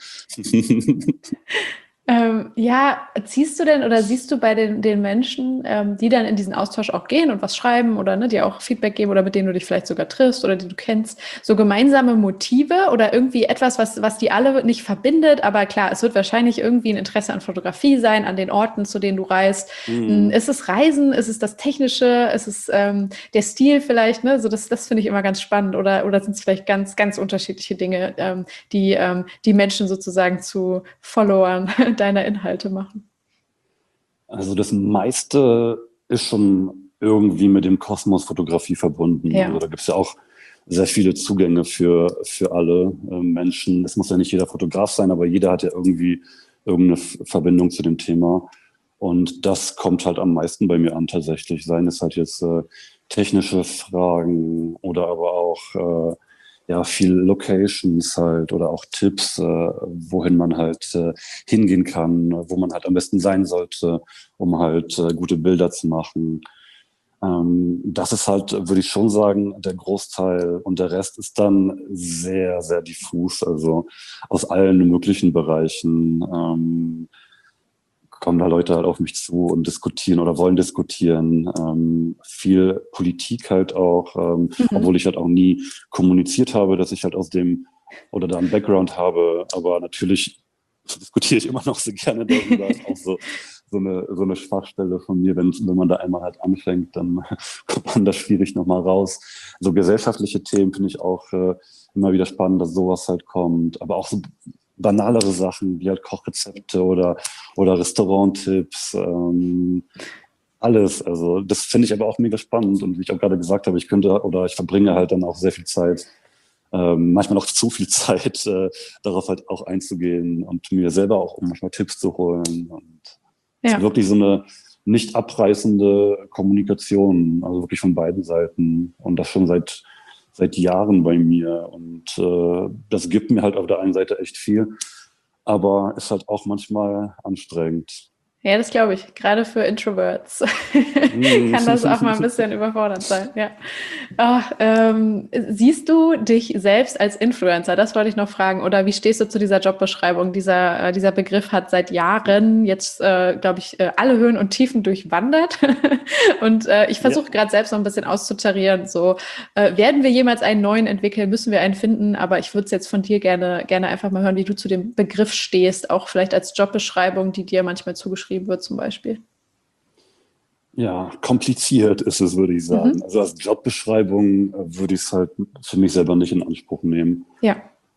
Ähm, ja, ziehst du denn oder siehst du bei den, den Menschen, ähm, die dann in diesen Austausch auch gehen und was schreiben oder ne, dir auch Feedback geben oder mit denen du dich vielleicht sogar triffst oder die du kennst, so gemeinsame Motive oder irgendwie etwas, was, was die alle nicht verbindet? Aber klar, es wird wahrscheinlich irgendwie ein Interesse an Fotografie sein, an den Orten, zu denen du reist. Mm. Ist es Reisen? Ist es das Technische? Ist es ähm, der Stil vielleicht? Ne? So das, das finde ich immer ganz spannend. Oder, oder sind es vielleicht ganz, ganz unterschiedliche Dinge, ähm, die ähm, die Menschen sozusagen zu Followern deiner Inhalte machen? Also das meiste ist schon irgendwie mit dem Kosmos Fotografie verbunden. Ja. Also da gibt es ja auch sehr viele Zugänge für, für alle äh, Menschen. Es muss ja nicht jeder Fotograf sein, aber jeder hat ja irgendwie irgendeine F- Verbindung zu dem Thema. Und das kommt halt am meisten bei mir an tatsächlich. Seien es halt jetzt äh, technische Fragen oder aber auch äh, ja viel Locations halt oder auch Tipps, äh, wohin man halt äh, hingehen kann, wo man halt am besten sein sollte, um halt äh, gute Bilder zu machen. Ähm, das ist halt, würde ich schon sagen, der Großteil, und der Rest ist dann sehr, sehr diffus, also aus allen möglichen Bereichen. Ähm, kommen da Leute halt auf mich zu und diskutieren oder wollen diskutieren. Ähm, viel Politik halt auch, ähm, Mhm. obwohl ich halt auch nie kommuniziert habe, dass ich halt aus dem oder da einen Background habe. Aber natürlich diskutiere ich immer noch sehr gerne darüber. Ist auch so, so eine, so eine Schwachstelle von mir. Wenn, wenn man da einmal halt anfängt, dann kommt man da schwierig nochmal raus. So gesellschaftliche Themen finde ich auch äh, immer wieder spannend, dass sowas halt kommt. Aber auch so banalere Sachen wie halt Kochrezepte oder, oder Restauranttipps, ähm, alles. Also das finde ich aber auch mega spannend und wie ich auch gerade gesagt habe, ich könnte oder ich verbringe halt dann auch sehr viel Zeit, ähm, manchmal auch zu viel Zeit, äh, darauf halt auch einzugehen und mir selber auch manchmal Tipps zu holen. Und es ist Ja. wirklich so eine nicht abreißende Kommunikation, also wirklich von beiden Seiten und das schon seit seit Jahren bei mir und äh, das gibt mir halt auf der einen Seite echt viel, aber ist halt auch manchmal anstrengend. Ja, das glaube ich. Gerade für Introverts Mm. kann das auch mal ein bisschen überfordernd sein. Ja. Ach, ähm, siehst du dich selbst als Influencer? Das wollte ich noch fragen. Oder wie stehst du zu dieser Jobbeschreibung? Dieser, äh, dieser Begriff hat seit Jahren jetzt, äh, glaube ich, äh, alle Höhen und Tiefen durchwandert. Und äh, ich Ja. versuche gerade selbst noch ein bisschen auszutarieren. So, äh, werden wir jemals einen neuen entwickeln? Müssen wir einen finden? Aber ich würde es jetzt von dir gerne, gerne einfach mal hören, wie du zu dem Begriff stehst, auch vielleicht als Jobbeschreibung, die dir manchmal zugeschrieben wird zum Beispiel. Ja, kompliziert ist es, würde ich sagen. Mhm. Also als Jobbeschreibung äh, würde ich es halt für mich selber nicht in Anspruch nehmen. Ja.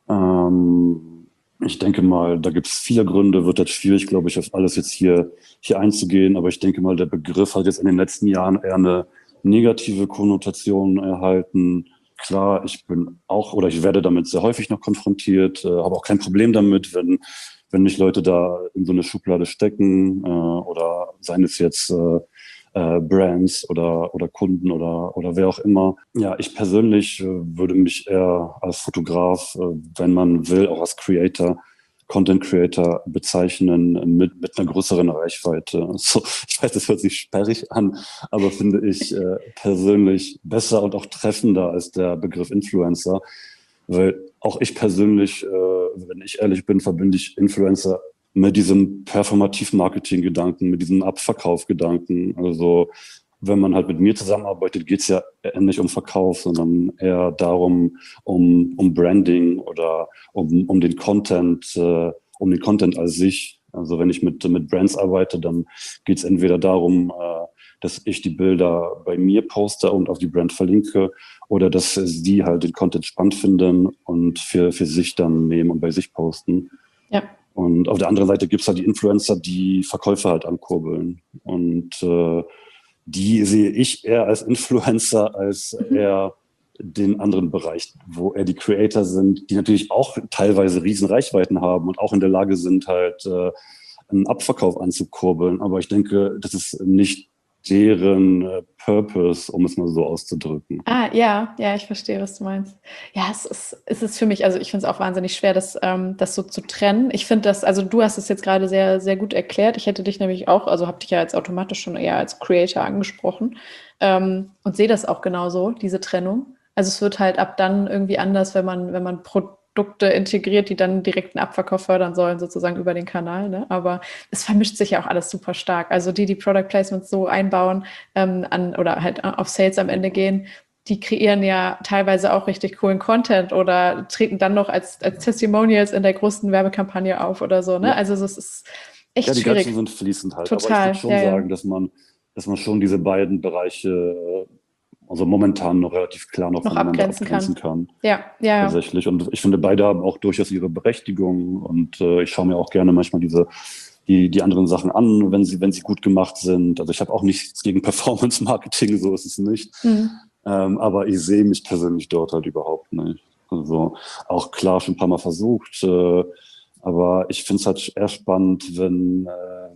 Ähm, ich denke mal, da gibt es viele Gründe, wird jetzt schwierig, glaube ich, auf alles jetzt hier, hier einzugehen, aber ich denke mal, der Begriff hat jetzt in den letzten Jahren eher eine negative Konnotation erhalten. Klar, ich bin auch oder ich werde damit sehr häufig noch konfrontiert, äh, habe auch kein Problem damit, wenn, wenn mich Leute da in so eine Schublade stecken äh, oder seien es jetzt äh, äh, Brands oder, oder Kunden oder, oder wer auch immer. Ja, ich persönlich äh, würde mich eher als Fotograf, äh, wenn man will, auch als Creator, Content Creator bezeichnen mit, mit einer größeren Reichweite. So, ich weiß, das hört sich sperrig an, aber finde ich äh, persönlich besser und auch treffender als der Begriff Influencer, weil auch ich persönlich, äh, wenn ich ehrlich bin, verbinde ich Influencer mit diesem Performativ-Marketing-Gedanken, mit diesem Abverkauf-Gedanken. Also wenn man halt mit mir zusammenarbeitet, geht es ja nicht um Verkauf, sondern eher darum, um, um Branding oder um, um den Content, äh, um den Content als sich. Also wenn ich mit, mit Brands arbeite, dann geht es entweder darum, äh, dass ich die Bilder bei mir poste und auf die Brand verlinke oder dass sie halt den Content spannend finden und für, für sich dann nehmen und bei sich posten. Ja. Und auf der anderen Seite gibt es halt die Influencer, die Verkäufe halt ankurbeln. Und äh, die sehe ich eher als Influencer als Mhm. eher den anderen Bereich, wo eher die Creator sind, die natürlich auch teilweise riesen Reichweiten haben und auch in der Lage sind, halt äh, einen Abverkauf anzukurbeln. Aber ich denke, das ist nicht deren äh, Purpose, um es mal so auszudrücken. Ah, ja, ja, ich verstehe, was du meinst. Ja, es ist, es ist für mich, also ich finde es auch wahnsinnig schwer, das, ähm, das so zu trennen. Ich finde das, also du hast es jetzt gerade sehr, sehr gut erklärt. Ich hätte dich nämlich auch, also habe dich ja jetzt automatisch schon eher als Creator angesprochen, ähm, und sehe das auch genauso, diese Trennung. Also es wird halt ab dann irgendwie anders, wenn man, wenn man Produkte integriert, die dann direkten Abverkauf fördern sollen, sozusagen über den Kanal. Ne? Aber es vermischt sich ja auch alles super stark. Also die, die Product Placements so einbauen, ähm, an, oder halt auf Sales am Ende gehen, die kreieren ja teilweise auch richtig coolen Content oder treten dann noch als, als Testimonials in der größten Werbekampagne auf oder so. Ne? Ja. Also es ist Ja, echt die Grenzen schwierig. sind fließend halt. Aber ich würde Total. schon Ja, ja. sagen, dass man, dass man schon diese beiden Bereiche, äh, also momentan noch relativ klar noch Noch voneinander abgrenzen abgrenzen kann. kann. Ja, ja, ja. Tatsächlich. Und ich finde, beide haben auch durchaus ihre Berechtigung. Und äh, ich schaue mir auch gerne manchmal diese, die, die anderen Sachen an, wenn sie, wenn sie gut gemacht sind. Also ich habe auch nichts gegen Performance-Marketing, so ist es nicht. Mhm. Ähm, aber ich sehe mich persönlich dort halt überhaupt nicht. Also auch klar schon ein paar Mal versucht, äh, aber ich finde es halt eher spannend, wenn, äh,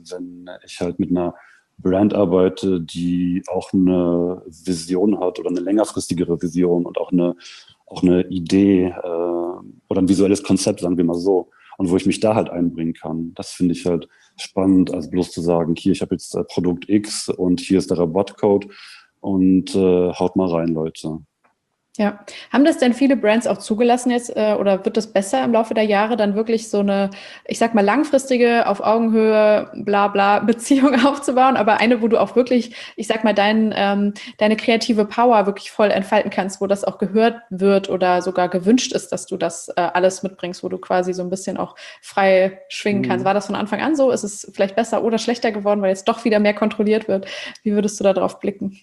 wenn ich halt mit einer Brand arbeite, die auch eine Vision hat oder eine längerfristigere Vision und auch eine, auch eine Idee äh, oder ein visuelles Konzept, sagen wir mal so, und wo ich mich da halt einbringen kann. Das finde ich halt spannend, als bloß zu sagen, hier, ich habe jetzt äh, Produkt X und hier ist der Rabattcode und äh, haut mal rein, Leute. Ja. Haben das denn viele Brands auch zugelassen jetzt äh, oder wird das besser im Laufe der Jahre, dann wirklich so eine, ich sag mal, langfristige, auf Augenhöhe, bla bla Beziehung aufzubauen, aber eine, wo du auch wirklich, ich sag mal, dein, ähm, deine kreative Power wirklich voll entfalten kannst, wo das auch gehört wird oder sogar gewünscht ist, dass du das äh, alles mitbringst, wo du quasi so ein bisschen auch frei schwingen kannst. Mhm. War das von Anfang an so? Ist es vielleicht besser oder schlechter geworden, weil jetzt doch wieder mehr kontrolliert wird? Wie würdest du da drauf blicken?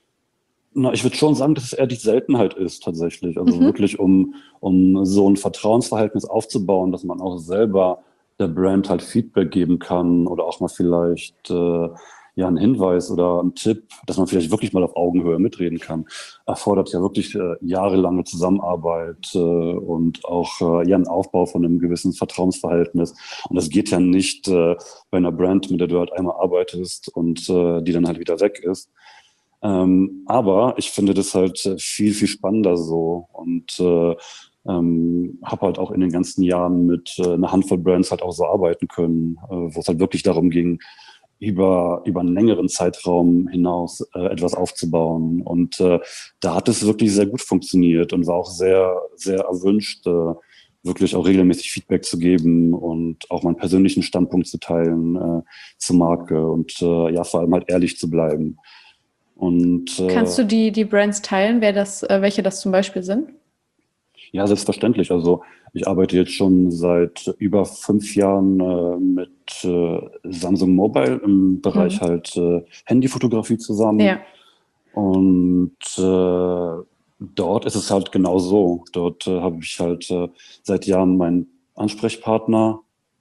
Na, ich würde schon sagen, dass es eher die Seltenheit ist tatsächlich. Also Mhm. wirklich, um, um so ein Vertrauensverhältnis aufzubauen, dass man auch selber der Brand halt Feedback geben kann oder auch mal vielleicht äh, ja einen Hinweis oder einen Tipp, dass man vielleicht wirklich mal auf Augenhöhe mitreden kann, erfordert ja wirklich äh, jahrelange Zusammenarbeit äh, und auch äh, ja einen Aufbau von einem gewissen Vertrauensverhältnis. Und das geht ja nicht äh, bei einer Brand, mit der du halt einmal arbeitest und äh, die dann halt wieder weg ist. Ähm, aber ich finde das halt äh, viel, viel spannender so und äh, ähm, habe halt auch in den ganzen Jahren mit äh, einer Handvoll Brands halt auch so arbeiten können, äh, wo es halt wirklich darum ging, über, über einen längeren Zeitraum hinaus äh, etwas aufzubauen. Und äh, da hat es wirklich sehr gut funktioniert und war auch sehr, sehr erwünscht, äh, wirklich auch regelmäßig Feedback zu geben und auch meinen persönlichen Standpunkt zu teilen äh, zur Marke und äh, ja, vor allem halt ehrlich zu bleiben. Und äh, Kannst du die, die Brands teilen, wer das, äh, welche das zum Beispiel sind? ja, selbstverständlich. Also ich arbeite jetzt schon seit über fünf Jahren äh, mit äh, Samsung Mobile im Bereich Mhm. halt äh, Handyfotografie zusammen. Ja. Und äh, dort ist es halt genau so. Dort äh, habe ich halt äh, seit Jahren meinen Ansprechpartner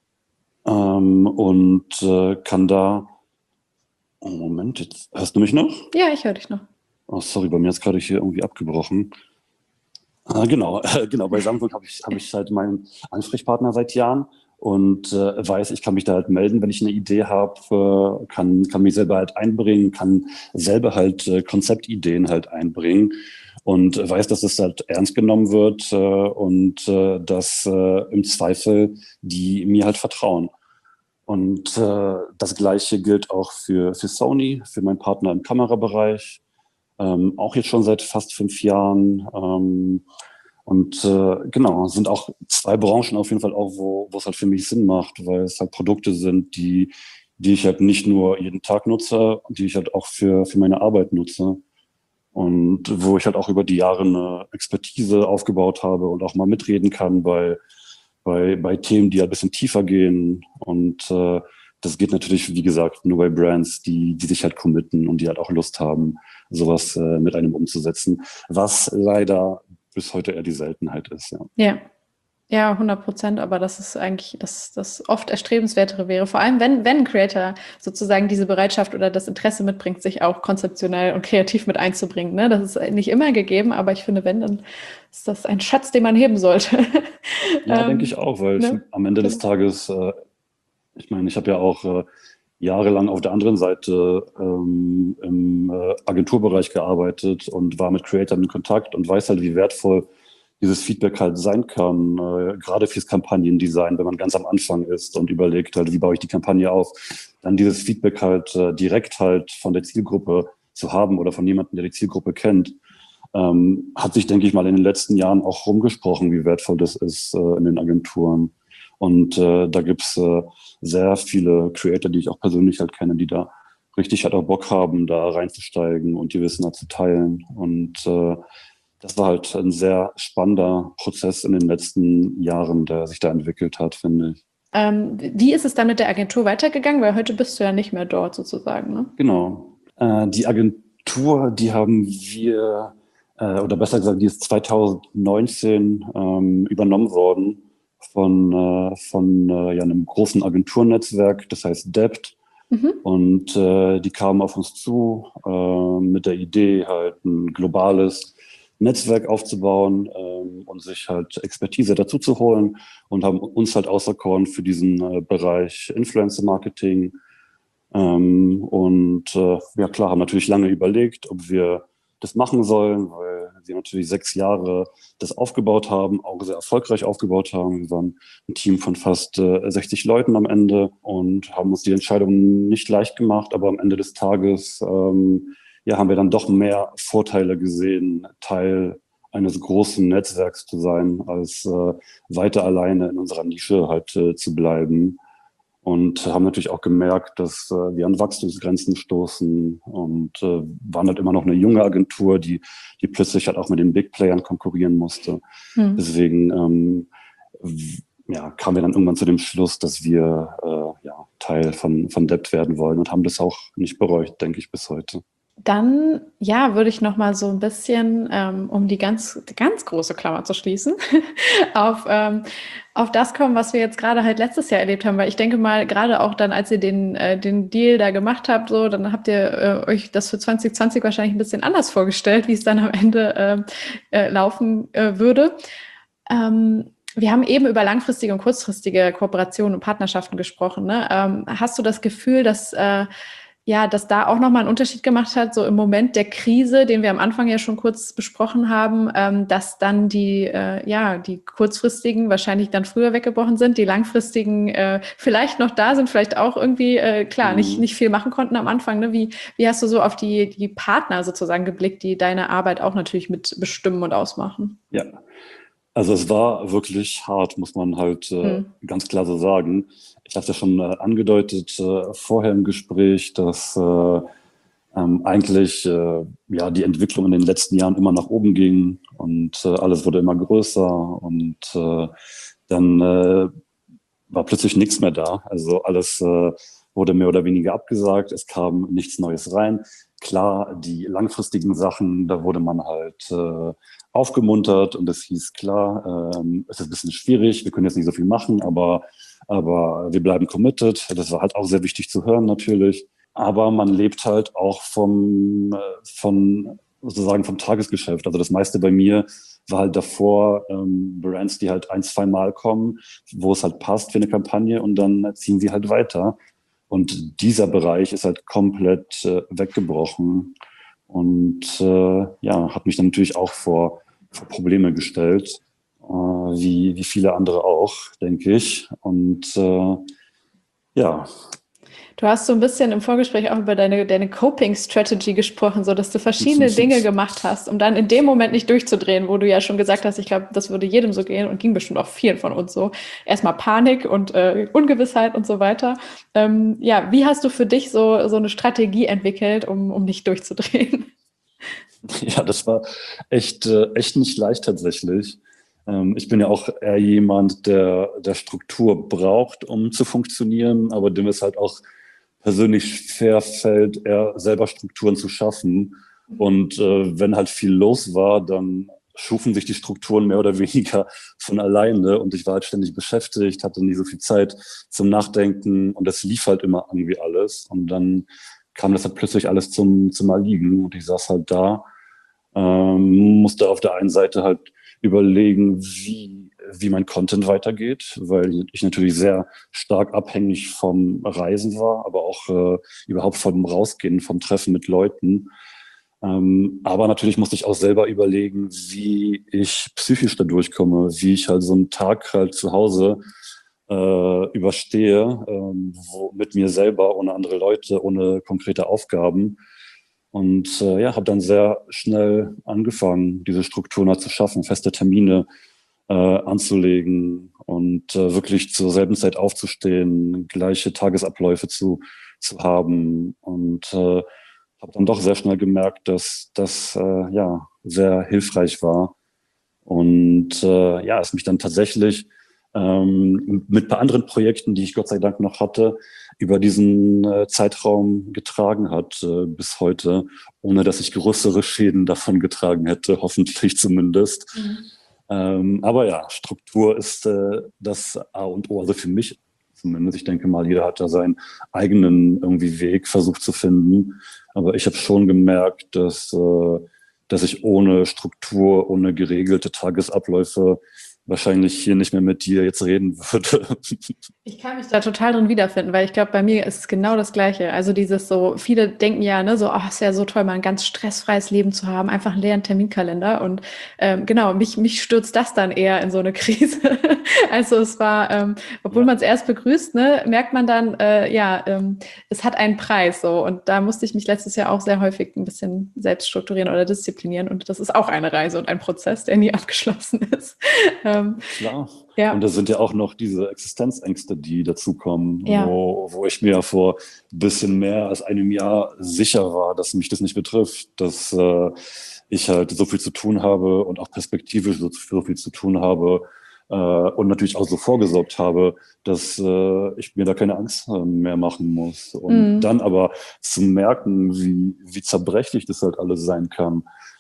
ähm, und äh, kann da. Oh, Moment, jetzt hörst du mich noch? Ja, ich höre dich noch. Oh, sorry, bei mir ist gerade hier irgendwie abgebrochen. Ah, genau, genau. Bei Samsung habe ich, hab ich halt meinen Ansprechpartner seit Jahren und äh, weiß, ich kann mich da halt melden, wenn ich eine Idee habe, äh, kann, kann mich selber halt einbringen, kann selber halt äh, Konzeptideen halt einbringen und äh, weiß, dass es halt ernst genommen wird äh, und äh, dass äh, im Zweifel die mir halt vertrauen. Und äh, das Gleiche gilt auch für, für Sony, für meinen Partner im Kamerabereich. Ähm, auch jetzt schon seit fast fünf Jahren. Ähm, und äh, genau, sind auch zwei Branchen auf jeden Fall auch, wo, wo es halt für mich Sinn macht, weil es halt Produkte sind, die, die ich halt nicht nur jeden Tag nutze, die ich halt auch für, für meine Arbeit nutze. Und wo ich halt auch über die Jahre eine Expertise aufgebaut habe und auch mal mitreden kann bei, bei, bei Themen, die halt ein bisschen tiefer gehen. Und äh, das geht natürlich, wie gesagt, nur bei Brands, die, die sich halt committen und die halt auch Lust haben, sowas äh, mit einem umzusetzen, was leider bis heute eher die Seltenheit ist, ja. Ja. Ja, hundert Prozent, aber das ist eigentlich das, das oft Erstrebenswertere wäre. Vor allem, wenn, wenn ein Creator sozusagen diese Bereitschaft oder das Interesse mitbringt, sich auch konzeptionell und kreativ mit einzubringen. Ne? Das ist nicht immer gegeben, aber ich finde, wenn, dann ist das ein Schatz, den man heben sollte. Ja, denke ähm, ich auch, weil ich, ne? am Ende des Tages, äh, ich meine, ich habe ja auch äh, jahrelang auf der anderen Seite ähm, im äh, Agenturbereich gearbeitet und war mit Creators in Kontakt und weiß halt, wie wertvoll dieses Feedback halt sein kann, äh, gerade fürs Kampagnendesign, wenn man ganz am Anfang ist und überlegt halt, wie baue ich die Kampagne auf, dann dieses Feedback halt äh, direkt halt von der Zielgruppe zu haben oder von jemandem, der die Zielgruppe kennt, ähm, hat sich, denke ich mal, in den letzten Jahren auch rumgesprochen, wie wertvoll das ist äh, in den Agenturen. Und äh, da gibt's äh, sehr viele Creator, die ich auch persönlich halt kenne, die da richtig halt auch Bock haben, da reinzusteigen und ihr Wissen halt zu teilen. Und äh, das war halt ein sehr spannender Prozess in den letzten Jahren, der sich da entwickelt hat, finde ich. Ähm, wie ist es dann mit der Agentur weitergegangen? Weil heute bist du ja nicht mehr dort sozusagen, ne? Genau. Äh, die Agentur, die haben wir, äh, oder besser gesagt, die ist zwanzig neunzehn ähm, übernommen worden von, äh, von äh, ja, einem großen Agenturnetzwerk, das heißt Debt. Mhm. Und äh, die kamen auf uns zu äh, mit der Idee, halt ein globales Netzwerk aufzubauen ähm, und sich halt Expertise dazu zu holen und haben uns halt auserkoren für diesen äh, Bereich Influencer Marketing Ähm, und äh, ja klar, haben natürlich lange überlegt, ob wir das machen sollen, weil wir natürlich sechs Jahre das aufgebaut haben, auch sehr erfolgreich aufgebaut haben. Wir waren ein Team von fast äh, sechzig Leuten am Ende und haben uns die Entscheidung nicht leicht gemacht, aber am Ende des Tages ähm, ja, haben wir dann doch mehr Vorteile gesehen, Teil eines großen Netzwerks zu sein, als äh, weiter alleine in unserer Nische halt äh, zu bleiben. Und haben natürlich auch gemerkt, dass äh, wir an Wachstumsgrenzen stoßen und äh, waren halt immer noch eine junge Agentur, die, die plötzlich halt auch mit den Big Playern konkurrieren musste. Hm. Deswegen ähm, w- ja, kamen wir dann irgendwann zu dem Schluss, dass wir äh, ja, Teil von, von Dept werden wollen und haben das auch nicht bereut, denke ich, bis heute. Dann, ja, würde ich noch mal so ein bisschen, ähm, um die ganz, die ganz große Klammer zu schließen, auf, ähm, auf das kommen, was wir jetzt gerade halt letztes Jahr erlebt haben. Weil ich denke mal, gerade auch dann, als ihr den, äh, den Deal da gemacht habt, so, dann habt ihr äh, euch das für zwanzig zwanzig wahrscheinlich ein bisschen anders vorgestellt, wie es dann am Ende äh, äh, laufen äh, würde. Ähm, Wir haben eben über langfristige und kurzfristige Kooperationen und Partnerschaften gesprochen. Ne? Ähm, hast du das Gefühl, dass äh, ja, dass da auch nochmal einen Unterschied gemacht hat, so im Moment der Krise, den wir am Anfang ja schon kurz besprochen haben, ähm, dass dann die, äh, ja, die kurzfristigen wahrscheinlich dann früher weggebrochen sind, die langfristigen äh, vielleicht noch da sind, vielleicht auch irgendwie, äh, klar, mhm. nicht, nicht viel machen konnten am Anfang. Ne? Wie, wie hast du so auf die, die Partner sozusagen geblickt, die deine Arbeit auch natürlich mit bestimmen und ausmachen? Ja, also es war wirklich hart, muss man halt äh, hm. ganz klar so sagen. Ich habe ja schon äh, angedeutet äh, vorher im Gespräch, dass äh, ähm, eigentlich äh, ja die Entwicklung in den letzten Jahren immer nach oben ging und äh, alles wurde immer größer und äh, dann äh, war plötzlich nichts mehr da. Also alles äh, wurde mehr oder weniger abgesagt, es kam nichts Neues rein. Klar, die langfristigen Sachen, da wurde man halt äh, aufgemuntert und es hieß, klar, ähm, es ist ein bisschen schwierig, wir können jetzt nicht so viel machen, aber, aber wir bleiben committed. Das war halt auch sehr wichtig zu hören natürlich. Aber man lebt halt auch vom, von, sozusagen vom Tagesgeschäft. Also das meiste bei mir war halt davor ähm, Brands, die halt ein, zwei Mal kommen, wo es halt passt für eine Kampagne und dann ziehen sie halt weiter. Und dieser Bereich ist halt komplett äh, weggebrochen und äh, ja, hat mich dann natürlich auch vor, vor Probleme gestellt, äh, wie, wie viele andere auch, denke ich. Und äh, ja. Du hast so ein bisschen im Vorgespräch auch über deine, deine Coping-Strategy gesprochen, so dass du verschiedene Dinge gemacht hast, um dann in dem Moment nicht durchzudrehen, wo du ja schon gesagt hast, ich glaube, das würde jedem so gehen und ging bestimmt auch vielen von uns so. Erstmal Panik und äh, Ungewissheit und so weiter. Ähm, ja, wie hast du für dich so, so eine Strategie entwickelt, um, um nicht durchzudrehen? Ja, das war echt, äh, echt nicht leicht tatsächlich. Ähm, ich bin ja auch eher jemand, der, der Struktur braucht, um zu funktionieren, aber dem es halt auch persönlich schwer fällt, eher selber Strukturen zu schaffen. Und äh, wenn halt viel los war, dann schufen sich die Strukturen mehr oder weniger von alleine. Und ich war halt ständig beschäftigt, hatte nie so viel Zeit zum Nachdenken und das lief halt immer irgendwie alles. Und dann kam das halt plötzlich alles zum, zum Erliegen und ich saß halt da, ähm, musste auf der einen Seite halt überlegen, wie, wie mein Content weitergeht, weil ich natürlich sehr stark abhängig vom Reisen war, aber auch äh, überhaupt vom Rausgehen, vom Treffen mit Leuten. Ähm, aber natürlich musste ich auch selber überlegen, wie ich psychisch da durchkomme, wie ich halt so einen Tag halt zu Hause äh, überstehe, ähm, wo, mit mir selber, ohne andere Leute, ohne konkrete Aufgaben. Und äh, ja, habe dann sehr schnell angefangen, diese Strukturen halt zu schaffen, feste Termine äh, anzulegen und äh, wirklich zur selben Zeit aufzustehen, gleiche Tagesabläufe zu, zu haben. Und äh, habe dann doch sehr schnell gemerkt, dass das äh, ja sehr hilfreich war. Und äh, ja, es mich dann tatsächlich ähm, mit ein paar anderen Projekten, die ich Gott sei Dank noch hatte, über diesen äh, Zeitraum getragen hat äh, bis heute, ohne dass ich größere Schäden davon getragen hätte, hoffentlich zumindest. Mhm. Ähm, aber ja, Struktur ist äh, das A und O, also für mich zumindest. Ich denke mal, jeder hat da seinen eigenen irgendwie Weg versucht zu finden. Aber ich habe schon gemerkt, dass, äh, dass ich ohne Struktur, ohne geregelte Tagesabläufe wahrscheinlich hier nicht mehr mit dir jetzt reden würde. Ich kann mich da total drin wiederfinden, weil ich glaube, bei mir ist es genau das Gleiche. Also dieses so, viele denken ja, ne, so, ach, ist ja so toll, mal ein ganz stressfreies Leben zu haben, einfach einen leeren Terminkalender. Und ähm, genau, mich, mich stürzt das dann eher in so eine Krise. Also es war, ähm, obwohl Ja, man es erst begrüßt, ne, merkt man dann, äh, ja, ähm, es hat einen Preis so. Und da musste ich mich letztes Jahr auch sehr häufig ein bisschen selbst strukturieren oder disziplinieren. Und das ist auch eine Reise und ein Prozess, der nie abgeschlossen ist. Ähm, klar. Und ja, da sind ja auch noch diese Existenzängste, die dazukommen, ja. wo, wo ich mir ja vor ein bisschen mehr als einem Jahr sicher war, dass mich das nicht betrifft, dass äh, ich halt so viel zu tun habe und auch perspektivisch so, so viel zu tun habe äh, und natürlich auch so vorgesorgt habe, dass äh, ich mir da keine Angst äh, mehr machen muss. Und Mhm. dann aber zu merken, wie, wie zerbrechlich das halt alles sein kann,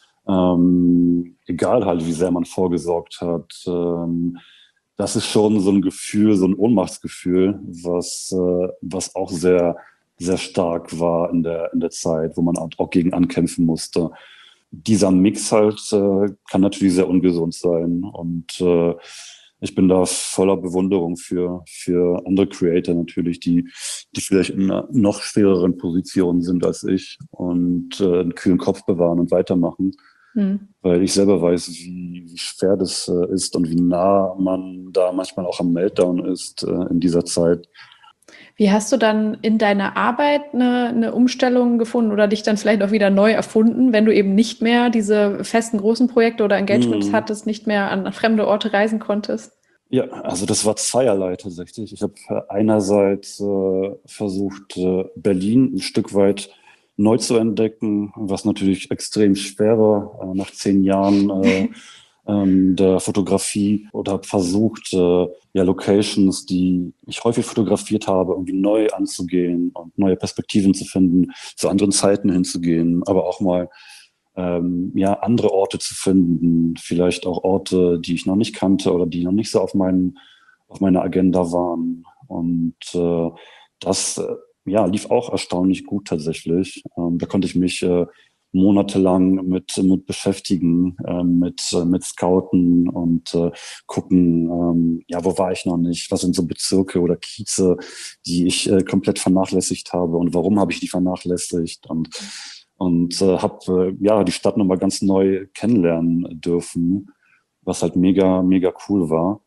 ähm, egal halt, wie sehr man vorgesorgt hat. Ähm, das ist schon so ein Gefühl, so ein Ohnmachtsgefühl, was, äh, was auch sehr, sehr stark war in der, in der Zeit, wo man auch gegen ankämpfen musste. Dieser Mix halt äh, kann natürlich sehr ungesund sein. Und äh, ich bin da voller Bewunderung für, für andere Creator natürlich, die, die vielleicht in einer noch schwereren Position sind als ich und äh, einen kühlen Kopf bewahren und weitermachen, Mhm. weil ich selber weiß, wie, wie schwer das äh, ist und wie nah man da manchmal auch am Meltdown ist äh, in dieser Zeit. Wie hast du dann in deiner Arbeit eine, eine Umstellung gefunden oder dich dann vielleicht auch wieder neu erfunden, wenn du eben nicht mehr diese festen großen Projekte oder Engagements Mm. hattest, nicht mehr an fremde Orte reisen konntest? Ja, also das war zweierlei tatsächlich. Ich habe einerseits äh, versucht, äh, Berlin ein Stück weit neu zu entdecken, was natürlich extrem schwer war äh, nach zehn Jahren äh, ähm, der Fotografie, oder habe versucht, äh, ja, Locations, die ich häufig fotografiert habe, irgendwie neu anzugehen und neue Perspektiven zu finden, zu anderen Zeiten hinzugehen, aber auch mal ähm, ja, andere Orte zu finden, vielleicht auch Orte, die ich noch nicht kannte oder die noch nicht so auf meinen, auf meiner Agenda waren. Und äh, das äh, ja, lief auch erstaunlich gut tatsächlich. Ähm, da konnte ich mich äh, monatelang mit, mit beschäftigen, äh, mit, äh, mit Scouten und äh, gucken, ähm, ja, wo war ich noch nicht? Was sind so Bezirke oder Kieze, die ich äh, komplett vernachlässigt habe und warum habe ich die vernachlässigt? Und und äh, habe äh, ja die Stadt nochmal ganz neu kennenlernen dürfen, was halt mega, mega cool war.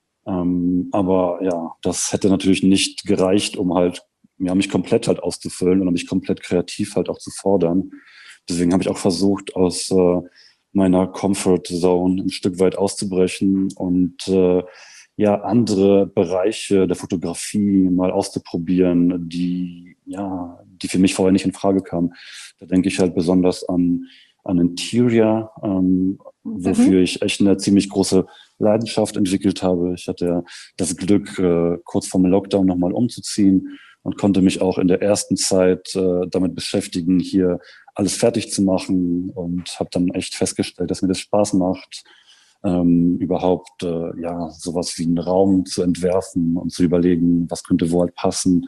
Ähm, aber ja, das hätte natürlich nicht gereicht, um halt ja, mich komplett halt auszufüllen und um mich komplett kreativ halt auch zu fordern. Deswegen habe ich auch versucht, aus äh, meiner Comfort Zone ein Stück weit auszubrechen und äh, ja, andere Bereiche der Fotografie mal auszuprobieren, die, ja, die für mich vorher nicht in Frage kamen. Da denke ich halt besonders an, an Interior, ähm, wofür Mhm. ich echt eine ziemlich große Leidenschaft entwickelt habe. Ich hatte ja das Glück, äh, kurz vor dem Lockdown nochmal umzuziehen und konnte mich auch in der ersten Zeit äh, damit beschäftigen, hier alles fertig zu machen, und habe dann echt festgestellt, dass mir das Spaß macht, ähm, überhaupt äh, ja sowas wie einen Raum zu entwerfen und zu überlegen, was könnte wo halt passen.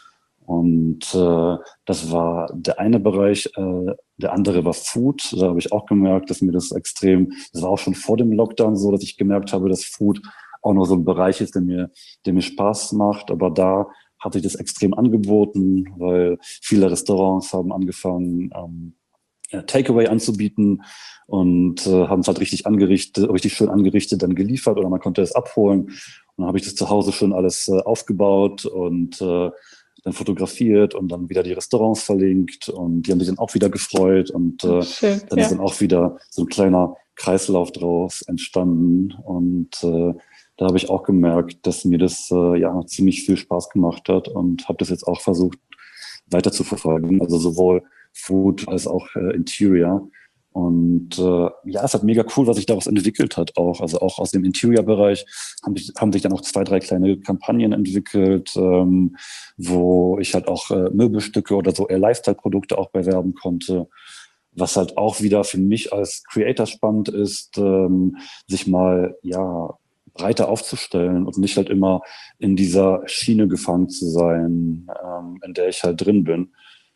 Und äh, das war der eine Bereich. Äh, der andere war Food. Da habe ich auch gemerkt, dass mir das extrem, das war auch schon vor dem Lockdown so, dass ich gemerkt habe, dass Food auch noch so ein Bereich ist, der mir, der mir Spaß macht. Aber da hat sich das extrem angeboten, weil viele Restaurants haben angefangen, ähm, ja, Takeaway anzubieten und äh, haben es halt richtig angerichtet, richtig schön angerichtet, dann geliefert, oder man konnte es abholen. Und dann habe ich das zu Hause schon alles äh, aufgebaut und äh, dann fotografiert und dann wieder die Restaurants verlinkt, und die haben sich dann auch wieder gefreut, und Ach, äh, schön, dann ist ja. dann auch wieder so ein kleiner Kreislauf draus entstanden, und äh, da habe ich auch gemerkt, dass mir das äh, ja ziemlich viel Spaß gemacht hat, und habe das jetzt auch versucht weiter zu verfolgen, also sowohl Food als auch äh, Interior. Und äh, ja, es hat mega cool, was sich daraus entwickelt hat auch. Also auch aus dem Interior-Bereich haben, sich- haben sich dann auch zwei, drei kleine Kampagnen entwickelt, ähm, wo ich halt auch äh, Möbelstücke oder so eher Lifestyle-Produkte auch bewerben konnte. Was halt auch wieder für mich als Creator spannend ist, ähm, sich mal ja breiter aufzustellen und nicht halt immer in dieser Schiene gefangen zu sein, ähm, in der ich halt drin bin.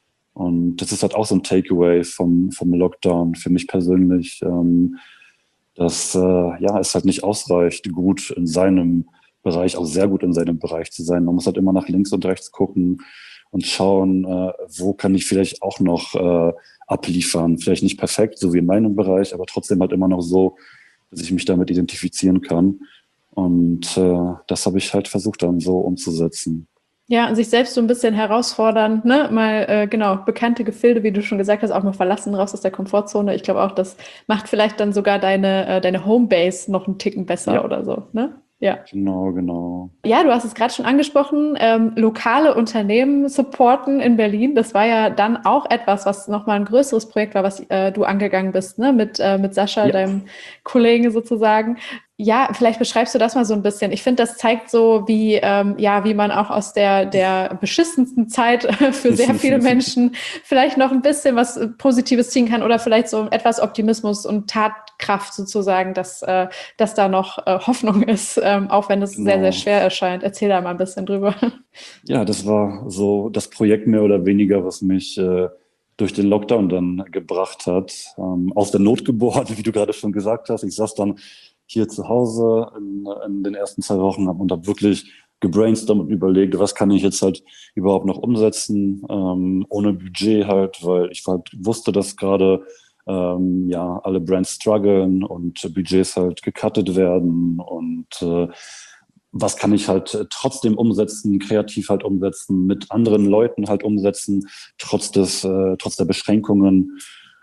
Und das ist halt auch so ein Takeaway vom, vom Lockdown für mich persönlich, ähm, dass äh, ja, es halt nicht ausreicht, gut in seinem Bereich, auch sehr gut in seinem Bereich zu sein. Man muss halt immer nach links und rechts gucken und schauen, äh, wo kann ich vielleicht auch noch äh, abliefern. Vielleicht nicht perfekt, so wie in meinem Bereich, aber trotzdem halt immer noch so, dass ich mich damit identifizieren kann. Und äh, das habe ich halt versucht dann so umzusetzen. Ja, und sich selbst so ein bisschen herausfordern, ne? Mal, äh, genau, bekannte Gefilde, wie du schon gesagt hast, auch mal verlassen, raus aus der Komfortzone. Ich glaube auch, das macht vielleicht dann sogar deine, äh, deine Homebase noch einen Ticken besser Ja, oder so, ne? Ja. genau, genau. Ja, du hast es gerade schon angesprochen, ähm, lokale Unternehmen supporten in Berlin. Das war ja dann auch etwas, was nochmal ein größeres Projekt war, was äh, du angegangen bist, ne? Mit, äh, mit Sascha, Ja, deinem Kollegen sozusagen. Ja, vielleicht beschreibst du das mal so ein bisschen. Ich finde, das zeigt so, wie, ähm, ja, wie man auch aus der, der beschissensten Zeit für sehr viele Menschen vielleicht noch ein bisschen was Positives ziehen kann oder vielleicht so etwas Optimismus und Tatkraft sozusagen, dass, äh, dass da noch äh, Hoffnung ist, ähm, auch wenn es sehr, sehr genau. schwer erscheint. Erzähl da mal ein bisschen drüber. Ja, das war so das Projekt mehr oder weniger, was mich äh, durch den Lockdown dann gebracht hat. Ähm, aus der Not geboren, wie du gerade schon gesagt hast. Ich saß dann hier zu Hause in, in den ersten zwei Wochen und habe wirklich gebrainstormt und überlegt, was kann ich jetzt halt überhaupt noch umsetzen, ähm, ohne Budget halt, weil ich halt wusste, dass gerade ähm, ja alle Brands strugglen und Budgets halt gecuttet werden und äh, was kann ich halt äh, trotzdem umsetzen, kreativ halt umsetzen, mit anderen Leuten halt umsetzen, trotz des, äh, trotz der Beschränkungen.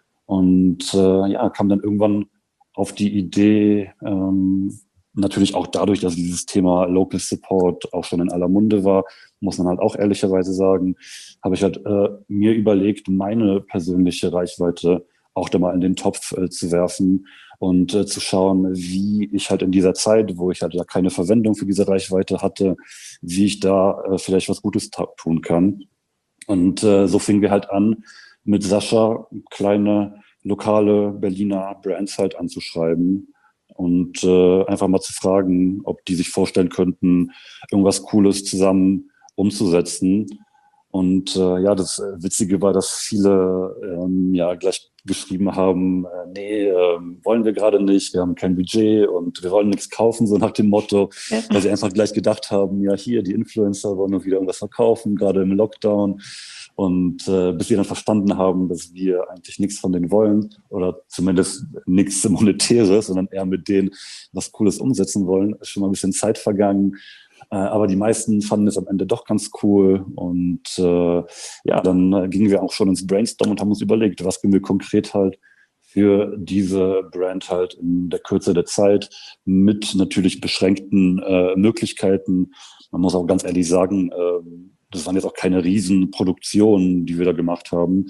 Und äh, ja, kam dann irgendwann auf die Idee, ähm, natürlich auch dadurch, dass dieses Thema Local Support auch schon in aller Munde war, muss man halt auch ehrlicherweise sagen, habe ich halt äh, mir überlegt, meine persönliche Reichweite auch da mal in den Topf äh, zu werfen und äh, zu schauen, wie ich halt in dieser Zeit, wo ich halt ja keine Verwendung für diese Reichweite hatte, wie ich da äh, vielleicht was Gutes tun kann. Und äh, so fingen wir halt an, mit Sascha kleine lokale Berliner Brands halt anzuschreiben und äh, einfach mal zu fragen, ob die sich vorstellen könnten, irgendwas Cooles zusammen umzusetzen. Und äh, ja, das Witzige war, dass viele ähm, ja gleich geschrieben haben, äh, nee, äh, wollen wir gerade nicht, wir haben kein Budget und wir wollen nichts kaufen, so nach dem Motto, Ja. weil sie einfach gleich gedacht haben, ja hier, die Influencer wollen noch wieder irgendwas verkaufen, gerade im Lockdown. Und äh, bis wir dann verstanden haben, dass wir eigentlich nichts von denen wollen oder zumindest nichts Monetäres, sondern eher mit denen was Cooles umsetzen wollen, ist schon mal ein bisschen Zeit vergangen. Äh, aber die meisten fanden es am Ende doch ganz cool. Und äh, ja, dann äh, gingen wir auch schon ins Brainstorm und haben uns überlegt, was können wir konkret halt für diese Brand halt in der Kürze der Zeit mit natürlich beschränkten äh, Möglichkeiten. Man muss auch ganz ehrlich sagen, äh, das waren jetzt auch keine Riesenproduktionen, die wir da gemacht haben.